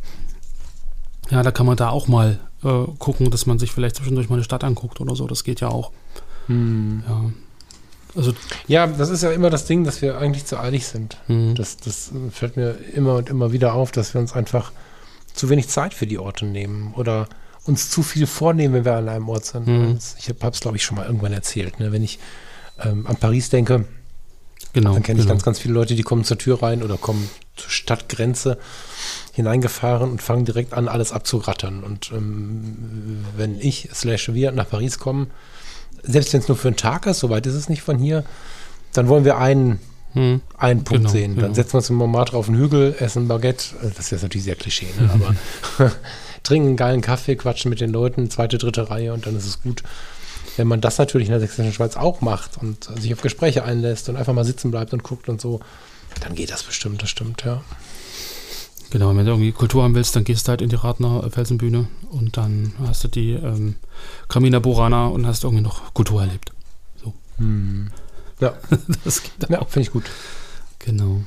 Ja, da kann man da auch mal äh, gucken, dass man sich vielleicht zwischendurch mal eine Stadt anguckt oder so. Das geht ja auch. Hm. Ja. Also, ja, das ist ja immer das Ding, dass wir eigentlich zu eilig sind. Mhm. Das, das fällt mir immer und immer wieder auf, dass wir uns einfach zu wenig Zeit für die Orte nehmen oder uns zu viel vornehmen, wenn wir an einem Ort sind. Mhm. Ich habe es, glaube ich, schon mal irgendwann erzählt. Ne? Wenn ich ähm, an Paris denke, genau, dann kenne ich genau. ganz, ganz viele Leute, die kommen zur Tür rein oder kommen zur Stadtgrenze hineingefahren und fangen direkt an, alles abzurattern. Und ähm, wenn ich slash wir nach Paris kommen, selbst wenn es nur für einen Tag ist, soweit ist es nicht von hier, dann wollen wir einen, hm. einen Punkt genau, sehen. Dann genau. setzen wir uns in Montmartre auf den Hügel, essen ein Baguette, das ist jetzt natürlich sehr Klischee, ne? aber trinken einen geilen Kaffee, quatschen mit den Leuten, zweite, dritte Reihe und dann ist es gut. Wenn man das natürlich in der sächsischen Schweiz auch macht und sich auf Gespräche einlässt und einfach mal sitzen bleibt und guckt und so, dann geht das bestimmt, das stimmt, ja. Genau, wenn du irgendwie Kultur haben willst, dann gehst du halt in die Rathener Felsenbühne und dann hast du die ähm, Carmina Burana und hast irgendwie noch Kultur erlebt. So. Hm. Ja, das geht ja, finde ich gut. Genau.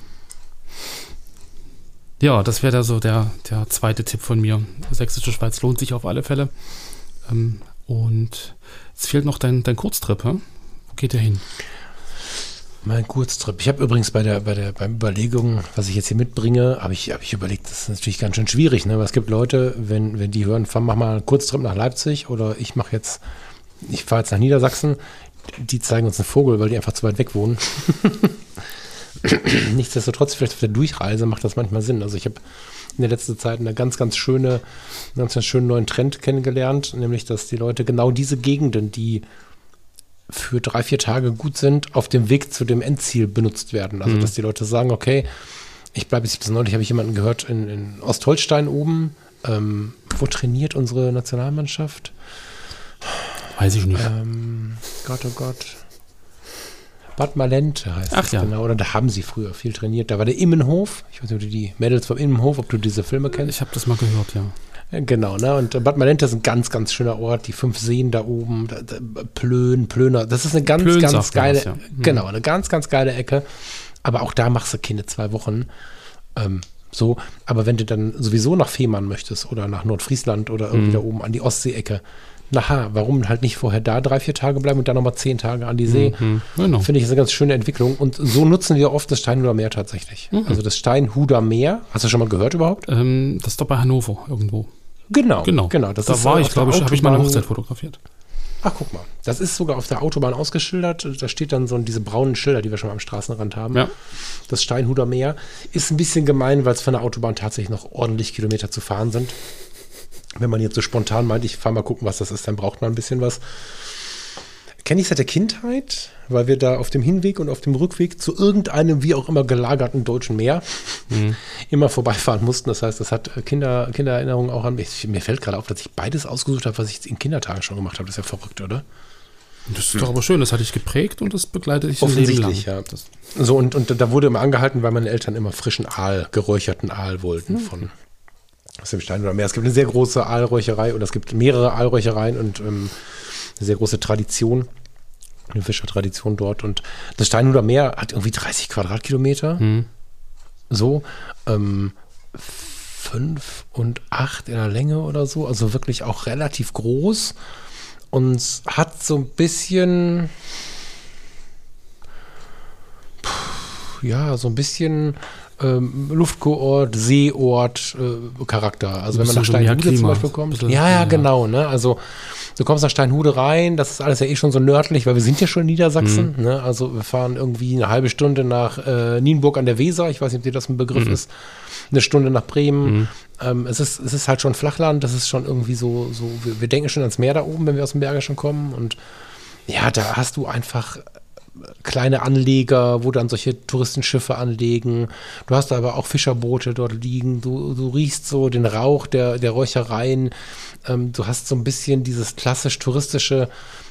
Ja, das wäre da so der, der zweite Tipp von mir. Sächsische Schweiz lohnt sich auf alle Fälle. Ähm, und jetzt fehlt noch dein, dein Kurztrip, hä? Wo geht der hin? Mein Kurztrip. Ich habe übrigens bei der, bei der, beim Überlegung, was ich jetzt hier mitbringe, habe ich, hab ich überlegt, das ist natürlich ganz schön schwierig, ne? Weil es gibt Leute, wenn, wenn die hören, mach mal einen Kurztrip nach Leipzig oder ich mache jetzt, ich fahre jetzt nach Niedersachsen, die zeigen uns einen Vogel, weil die einfach zu weit weg wohnen. Nichtsdestotrotz, vielleicht auf der Durchreise macht das manchmal Sinn. Also ich habe in der letzten Zeit eine ganz, ganz schöne, ganz, ganz schönen neuen Trend kennengelernt, nämlich, dass die Leute genau diese Gegenden, die für drei, vier Tage gut sind, auf dem Weg zu dem Endziel benutzt werden. Also, mhm. dass die Leute sagen, okay, ich bleibe jetzt, neulich habe ich jemanden gehört in, in Ostholstein oben, ähm, wo trainiert unsere Nationalmannschaft? Weiß ich nicht. Ähm, Gott, oh Gott. Bad Malente heißt Ach, das ja. genau. Oder da haben sie früher viel trainiert. Da war der Immenhof. Ich weiß nicht, ob du die Mädels vom Immenhof, ob du diese Filme kennst. Ich habe das mal gehört, ja. Ja, genau, ne? Und Bad Malente ist ein ganz, ganz schöner Ort. Die fünf Seen da oben, da, da, Plön, Plöner. Das ist eine ganz, Plön ganz sagt geile, was, ja. Mhm. genau, eine ganz, ganz geile Ecke. Aber auch da machst du keine zwei Wochen. Ähm, so, aber wenn du dann sowieso nach Fehmarn möchtest oder nach Nordfriesland oder irgendwie Mhm. da oben an die Ostsee-Ecke, naha, warum halt nicht vorher da drei, vier Tage bleiben und dann nochmal zehn Tage an die See? Mhm. Genau. Finde ich, ist eine ganz schöne Entwicklung. Und so nutzen wir oft das Steinhuder Meer tatsächlich. Mhm. Also das Steinhuder Meer, hast du schon mal gehört überhaupt? Ähm, das ist doch bei Hannover irgendwo. Genau, Genau. genau. Das da ist, war äh, ich, auf der glaube ich, habe ich meine Autobahn- Hochzeit fotografiert. Ach, guck mal. Das ist sogar auf der Autobahn ausgeschildert. Da steht dann so diese braunen Schilder, die wir schon mal am Straßenrand haben. Ja. Das Steinhuder Meer ist ein bisschen gemein, weil es von der Autobahn tatsächlich noch ordentlich Kilometer zu fahren sind. Wenn man jetzt so spontan meint, ich fahre mal gucken, was das ist, dann braucht man ein bisschen was. Kenne ich seit der Kindheit, weil wir da auf dem Hinweg und auf dem Rückweg zu irgendeinem wie auch immer gelagerten deutschen Meer Mhm. immer vorbeifahren mussten. Das heißt, das hat Kinder, Kindererinnerungen auch an mich. Mir fällt gerade auf, dass ich beides ausgesucht habe, was ich in Kindertagen schon gemacht habe. Das ist ja verrückt, oder? Das ist doch aber schön, das hatte ich geprägt und das begleitet dich ein Leben lang. Offensichtlich, ja. Das, So, und, und da wurde immer angehalten, weil meine Eltern immer frischen Aal, geräucherten Aal wollten von aus dem Steinhuder Meer. Es gibt eine sehr große Aalräucherei oder es gibt mehrere Aalräuchereien und ähm, eine sehr große Tradition, eine Fischertradition dort. Und das Steinhuder Meer hat irgendwie dreißig Quadratkilometer. Mhm. So, ähm, fünf und acht in der Länge oder so. Also wirklich auch relativ groß und hat so ein bisschen, ja, so ein bisschen ähm, Luftkurort, Seeort, äh, Charakter. Also wenn man nach Bisschen so mehr Steinhude zum Klima. Beispiel kommt. Bisschen, Ja, ja, ja. genau. Ne? Also du kommst nach Steinhude rein, das ist alles ja eh schon so nördlich, weil wir sind ja schon in Niedersachsen. Mhm. Ne? Also wir fahren irgendwie eine halbe Stunde nach äh, Nienburg an der Weser. Ich weiß nicht, ob dir das ein Begriff Mhm. ist. Eine Stunde nach Bremen. Mhm. Ähm, es, ist, es ist halt schon Flachland. Das ist schon irgendwie so, so wir, wir denken schon ans Meer da oben, wenn wir aus dem Bergischen kommen. Und ja, da hast du einfach kleine Anleger, wo dann solche Touristenschiffe anlegen. Du hast aber auch Fischerboote dort liegen. Du, du riechst so den Rauch der, der Räuchereien. Ähm, du hast so ein bisschen dieses klassisch touristische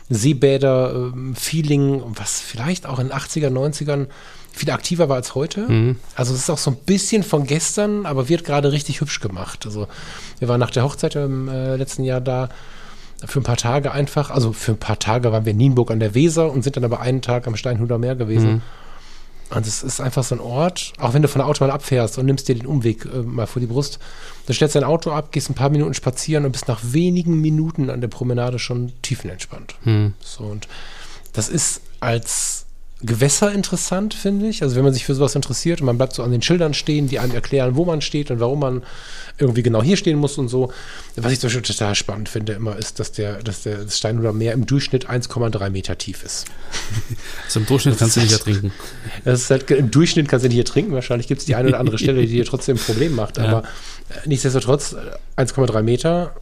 Seebäder-Feeling, was vielleicht auch in den achtziger, neunzigern viel aktiver war als heute. Mhm. Also es ist auch so ein bisschen von gestern, aber wird gerade richtig hübsch gemacht. Also wir waren nach der Hochzeit im äh, letzten Jahr da für ein paar Tage einfach, also für ein paar Tage waren wir in Nienburg an der Weser und sind dann aber einen Tag am Steinhuder Meer gewesen. Mhm. Und es ist einfach so ein Ort, auch wenn du von der Autobahn abfährst und nimmst dir den Umweg äh, mal vor die Brust, dann stellst du dein Auto ab, gehst ein paar Minuten spazieren und bist nach wenigen Minuten an der Promenade schon tiefenentspannt. Mhm. So, und das ist als Gewässer interessant, finde ich. Also wenn man sich für sowas interessiert und man bleibt so an den Schildern stehen, die einem erklären, wo man steht und warum man irgendwie genau hier stehen muss und so. Was ich zum Beispiel total spannend finde immer, ist, dass der, dass der das Steinhuder Meer im Durchschnitt eins Komma drei Meter tief ist. Also im Durchschnitt kannst du nicht ertrinken. Das ist halt, im Durchschnitt kannst du nicht ertrinken. Wahrscheinlich gibt es die eine oder andere Stelle, die dir trotzdem ein Problem macht. Ja. Aber äh, nichtsdestotrotz, äh, eins Komma drei Meter,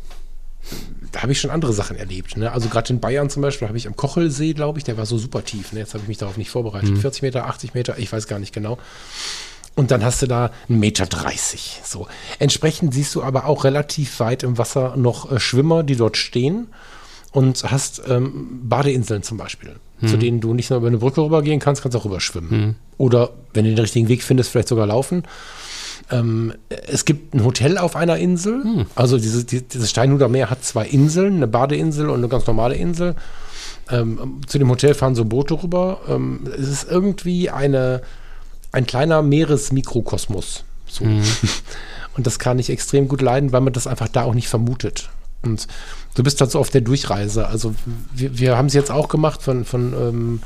da habe ich schon andere Sachen erlebt. Ne? Also gerade in Bayern zum Beispiel habe ich am Kochelsee, glaube ich, der war so super tief. Ne? Jetzt habe ich mich darauf nicht vorbereitet. Mhm. vierzig Meter, achtzig Meter, ich weiß gar nicht genau. Und dann hast du da einen Meter dreißig. So. Entsprechend siehst du aber auch relativ weit im Wasser noch äh, Schwimmer, die dort stehen. Und hast ähm, Badeinseln zum Beispiel, Mhm. zu denen du nicht nur über eine Brücke rübergehen kannst, kannst auch rüberschwimmen. Mhm. Oder, wenn du den richtigen Weg findest, vielleicht sogar laufen. Ähm, es gibt ein Hotel auf einer Insel. Hm. Also diese, die, dieses Steinhuder Meer hat zwei Inseln, eine Badeinsel und eine ganz normale Insel. Ähm, zu dem Hotel fahren so Boote rüber. Ähm, es ist irgendwie eine, ein kleiner Meeresmikrokosmos. So. Mhm. Und das kann ich extrem gut leiden, weil man das einfach da auch nicht vermutet. Und du bist halt so auf der Durchreise. Also wir, wir haben es jetzt auch gemacht von, von ähm,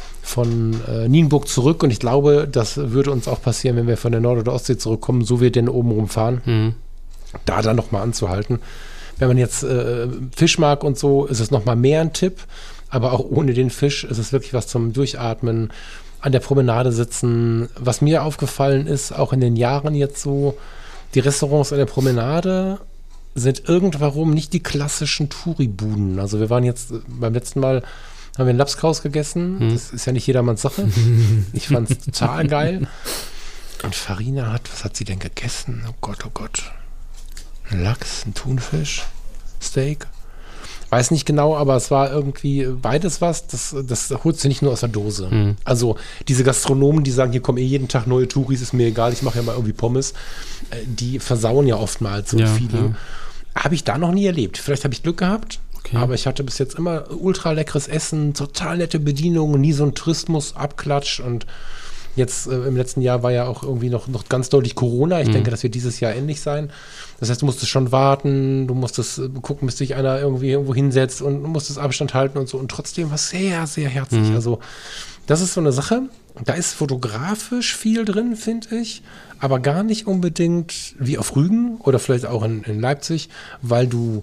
von äh, Nienburg zurück und ich glaube, das würde uns auch passieren, wenn wir von der Nord- oder Ostsee zurückkommen, so wir denn oben rumfahren, Mhm. da dann nochmal anzuhalten. Wenn man jetzt äh, Fisch mag und so, ist es nochmal mehr ein Tipp, aber auch ohne den Fisch ist es wirklich was zum Durchatmen. an der Promenade sitzen. Was mir aufgefallen ist, auch in den Jahren jetzt so, die Restaurants an der Promenade sind irgendwann nicht die klassischen Touri-Buden. Also wir waren jetzt beim letzten Mal, haben wir einen Lapskaus gegessen. Hm. Das ist ja nicht jedermanns Sache. Ich fand es total geil. Und Farina hat, was hat sie denn gegessen? Oh Gott, oh Gott. Ein Lachs, ein Thunfisch, Steak. Weiß nicht genau, aber es war irgendwie beides was. Das, das holst du nicht nur aus der Dose. Mhm. Also diese Gastronomen, die sagen, hier kommen eh jeden Tag neue Touris, ist mir egal, ich mache ja mal irgendwie Pommes. Die versauen ja oftmals so ein ja, Feeling. Ja. Habe ich da noch nie erlebt. Vielleicht habe ich Glück gehabt, okay. aber ich hatte bis jetzt immer ultra leckeres Essen, total nette Bedienungen, nie so ein Tourismus-Abklatsch und jetzt äh, im letzten Jahr war ja auch irgendwie noch, noch ganz deutlich Corona. Ich mhm. denke, das wird dieses Jahr ähnlich sein. Das heißt, du musstest schon warten, du musstest äh, gucken, bis sich einer irgendwie irgendwo hinsetzt und du musstest Abstand halten und so. Und trotzdem war es sehr, sehr herzlich. Mhm. Also das ist so eine Sache. Da ist fotografisch viel drin, finde ich, aber gar nicht unbedingt wie auf Rügen oder vielleicht auch in, in Leipzig, weil du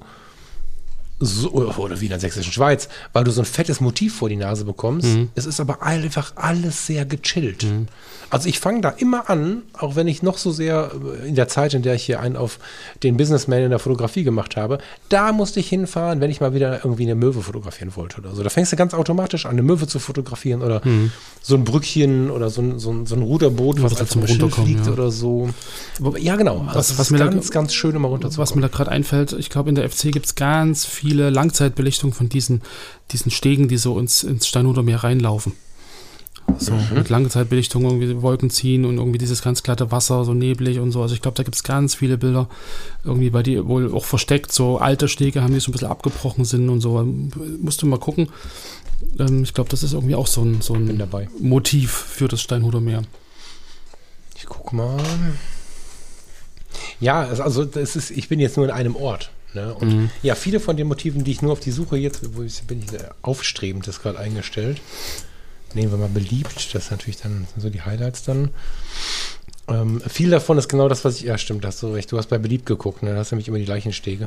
So, oder wie in der sächsischen Schweiz, weil du so ein fettes Motiv vor die Nase bekommst. Mhm. Es ist aber einfach alles sehr gechillt. Mhm. Also ich fange da immer an, auch wenn ich noch so sehr in der Zeit, in der ich hier einen auf den Businessman in der Fotografie gemacht habe, da musste ich hinfahren, wenn ich mal wieder irgendwie eine Möwe fotografieren wollte oder so. Da fängst du ganz automatisch an, eine Möwe zu fotografieren oder mhm. so ein Brückchen oder so ein, so ein, so ein Ruderboot, was einfach zum Schiff fliegt ja. oder so. Ja, genau. Was, das was ist mir ganz, da, ganz schön immer runterzukommen. Was mir da gerade einfällt, ich glaube, in der F C gibt es ganz viele Langzeitbelichtungen von diesen, diesen Stegen, die so ins, ins Steinhuder Meer reinlaufen. So mhm. mit Langzeitbelichtung, irgendwie Wolken ziehen und irgendwie dieses ganz glatte Wasser, so neblig und so. Also ich glaube, da gibt es ganz viele Bilder, irgendwie, weil die wohl auch versteckt, so alte Stege haben, die so ein bisschen abgebrochen sind und so. Musst du mal gucken. Ähm, ich glaube, das ist irgendwie auch so ein, so ein Motiv für das Steinhuder Meer. Ich guck mal. Ja, also das ist, ich bin jetzt nur in einem Ort. Ne? Und mhm. ja, viele von den Motiven, die ich nur auf die Suche jetzt, wo ich bin ich sehr aufstrebend, das gerade eingestellt. Nehmen wir mal beliebt, das ist natürlich dann sind so die Highlights dann. Ähm, viel davon ist genau das, was ich, ja stimmt, hast du recht, du hast bei beliebt geguckt, ne? Da hast du nämlich immer die gleichen Stege.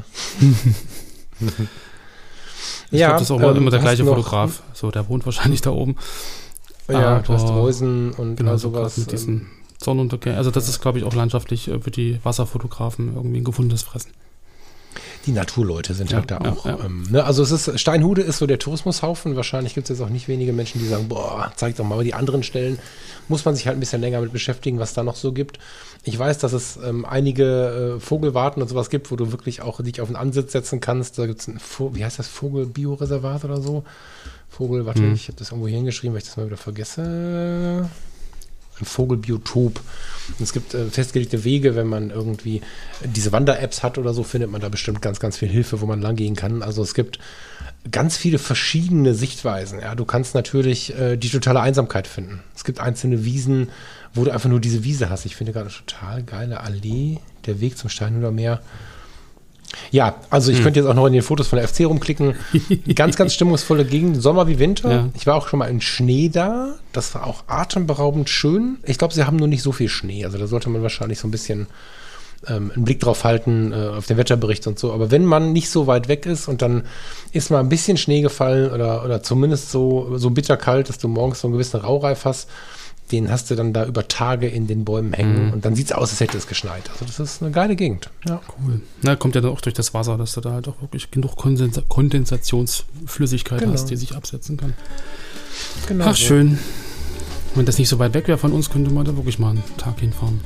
Ich ja, glaube, das ist auch ähm, immer der gleiche Fotograf, so, der wohnt wahrscheinlich da oben. Ja, aber du hast Reusen und genau sowas. Mit diesen ähm, Sonnenuntergängen, also das ist, glaube ich, auch landschaftlich für die Wasserfotografen irgendwie ein gefundenes Fressen. Die Naturleute sind ja, halt da ja, auch. Ja. Ähm, ne? Also es ist, Steinhude ist so der Tourismushaufen. Wahrscheinlich gibt es jetzt auch nicht wenige Menschen, die sagen, boah, zeig doch mal. Aber die anderen Stellen muss man sich halt ein bisschen länger mit beschäftigen, was da noch so gibt. Ich weiß, dass es ähm, einige äh, Vogelwarten und sowas gibt, wo du wirklich auch dich auf einen Ansitz setzen kannst. Da gibt es ein, Vo- wie heißt das, Vogelbioreservat oder so? Vogel, warte, hm. ich habe das irgendwo hier hingeschrieben, weil ich das mal wieder vergesse. Ein Vogelbiotop. Und es gibt äh, festgelegte Wege, wenn man irgendwie diese Wander-Apps hat oder so, findet man da bestimmt ganz, ganz viel Hilfe, wo man lang gehen kann. Also es gibt ganz viele verschiedene Sichtweisen. Ja, du kannst natürlich äh, die totale Einsamkeit finden. Es gibt einzelne Wiesen, wo du einfach nur diese Wiese hast. Ich finde gerade eine total geile Allee, der Weg zum Steinhuder Meer. Ja, also ich hm. könnte jetzt auch noch in den Fotos von der F C rumklicken. Ganz, ganz stimmungsvolle Gegend, Sommer wie Winter. Ja. Ich war auch schon mal in Schnee da. Das war auch atemberaubend schön. Ich glaube, sie haben nur nicht so viel Schnee. Also da sollte man wahrscheinlich so ein bisschen ähm, einen Blick drauf halten, äh, auf den Wetterbericht und so. Aber wenn man nicht so weit weg ist und dann ist mal ein bisschen Schnee gefallen oder, oder zumindest so, so bitterkalt, dass du morgens so einen gewissen Raureif hast, den hast du dann da über Tage in den Bäumen hängen. Mhm. Und dann sieht es aus, als hätte es geschneit. Also das ist eine geile Gegend. Ja, cool. Na, kommt ja dann auch durch das Wasser, dass du da halt auch wirklich genug Kondens- Kondensationsflüssigkeit genau. hast, die sich absetzen kann. Genau. Ach, schön. Wenn das nicht so weit weg wäre von uns, könnte man da wirklich mal einen Tag hinfahren.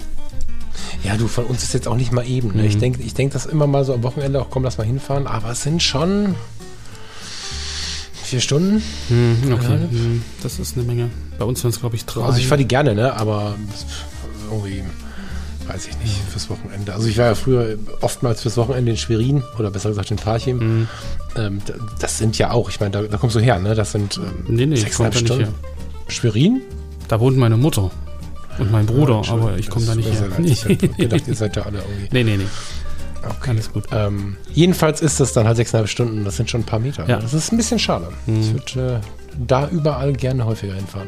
Ja, du, von uns ist jetzt auch nicht mal eben. Ne? Mhm. Ich denke ich denk, dass immer mal so am Wochenende auch, komm, lass mal hinfahren. Aber es sind schon vier Stunden. Mhm, okay, mhm. Das ist eine Menge. Bei uns sind es, glaube ich, drei. Also ich fahre die gerne, ne? Aber irgendwie, weiß ich nicht, fürs Wochenende. Also ich war ja früher oftmals fürs Wochenende in Schwerin oder besser gesagt in Parchim. Mhm. Ähm, das sind ja auch, ich meine, da, da kommst du her, ne? Das sind ähm, nee, nee, sechseinhalb Stunden. Schwerin? Da wohnt meine Mutter und mein Bruder, ja, aber ich komme da nicht her. Ich habe gedacht, ihr seid da alle irgendwie. Nee, nee, nee. Okay. Alles gut. Ähm, jedenfalls ist das dann halt sechseinhalb Stunden, das sind schon ein paar Meter. Ja. Das ist ein bisschen schade. Mhm. Ich würde äh, da überall gerne häufiger hinfahren.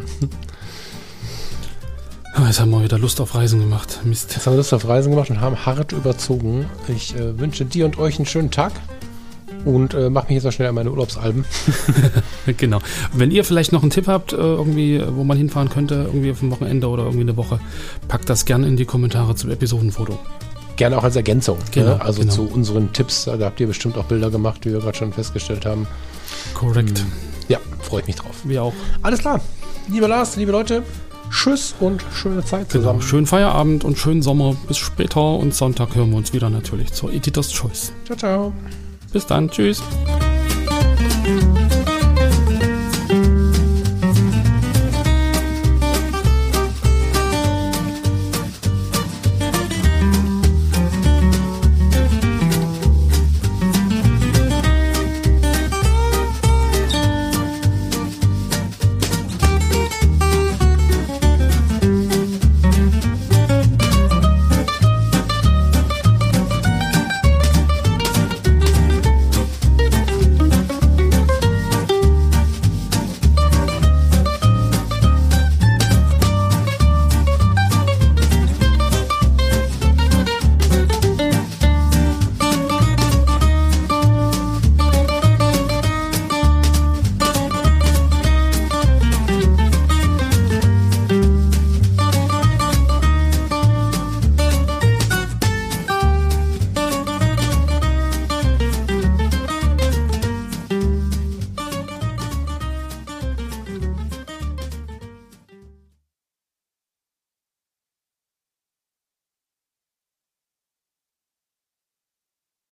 Oh, jetzt haben wir wieder Lust auf Reisen gemacht. Mist. Jetzt haben wir Lust auf Reisen gemacht und haben hart überzogen. Ich äh, wünsche dir und euch einen schönen Tag. und äh, mache mich jetzt mal schnell an meine Urlaubsalben. Genau. Wenn ihr vielleicht noch einen Tipp habt, äh, irgendwie, wo man hinfahren könnte, irgendwie auf dem Wochenende oder irgendwie eine Woche, packt das gerne in die Kommentare zum Episodenfoto. Gerne auch als Ergänzung. Genau, ne? Also genau. zu unseren Tipps, da habt ihr bestimmt auch Bilder gemacht, wie wir gerade schon festgestellt haben. Korrekt. Ja, freue ich mich drauf. Wir auch. Alles klar. Lieber Lars, liebe Leute, tschüss und schöne Zeit zusammen. Genau. Schönen Feierabend und schönen Sommer. Bis später und Sonntag hören wir uns wieder natürlich zur Editor's Choice. Ciao, ciao. Bis dann. Tschüss.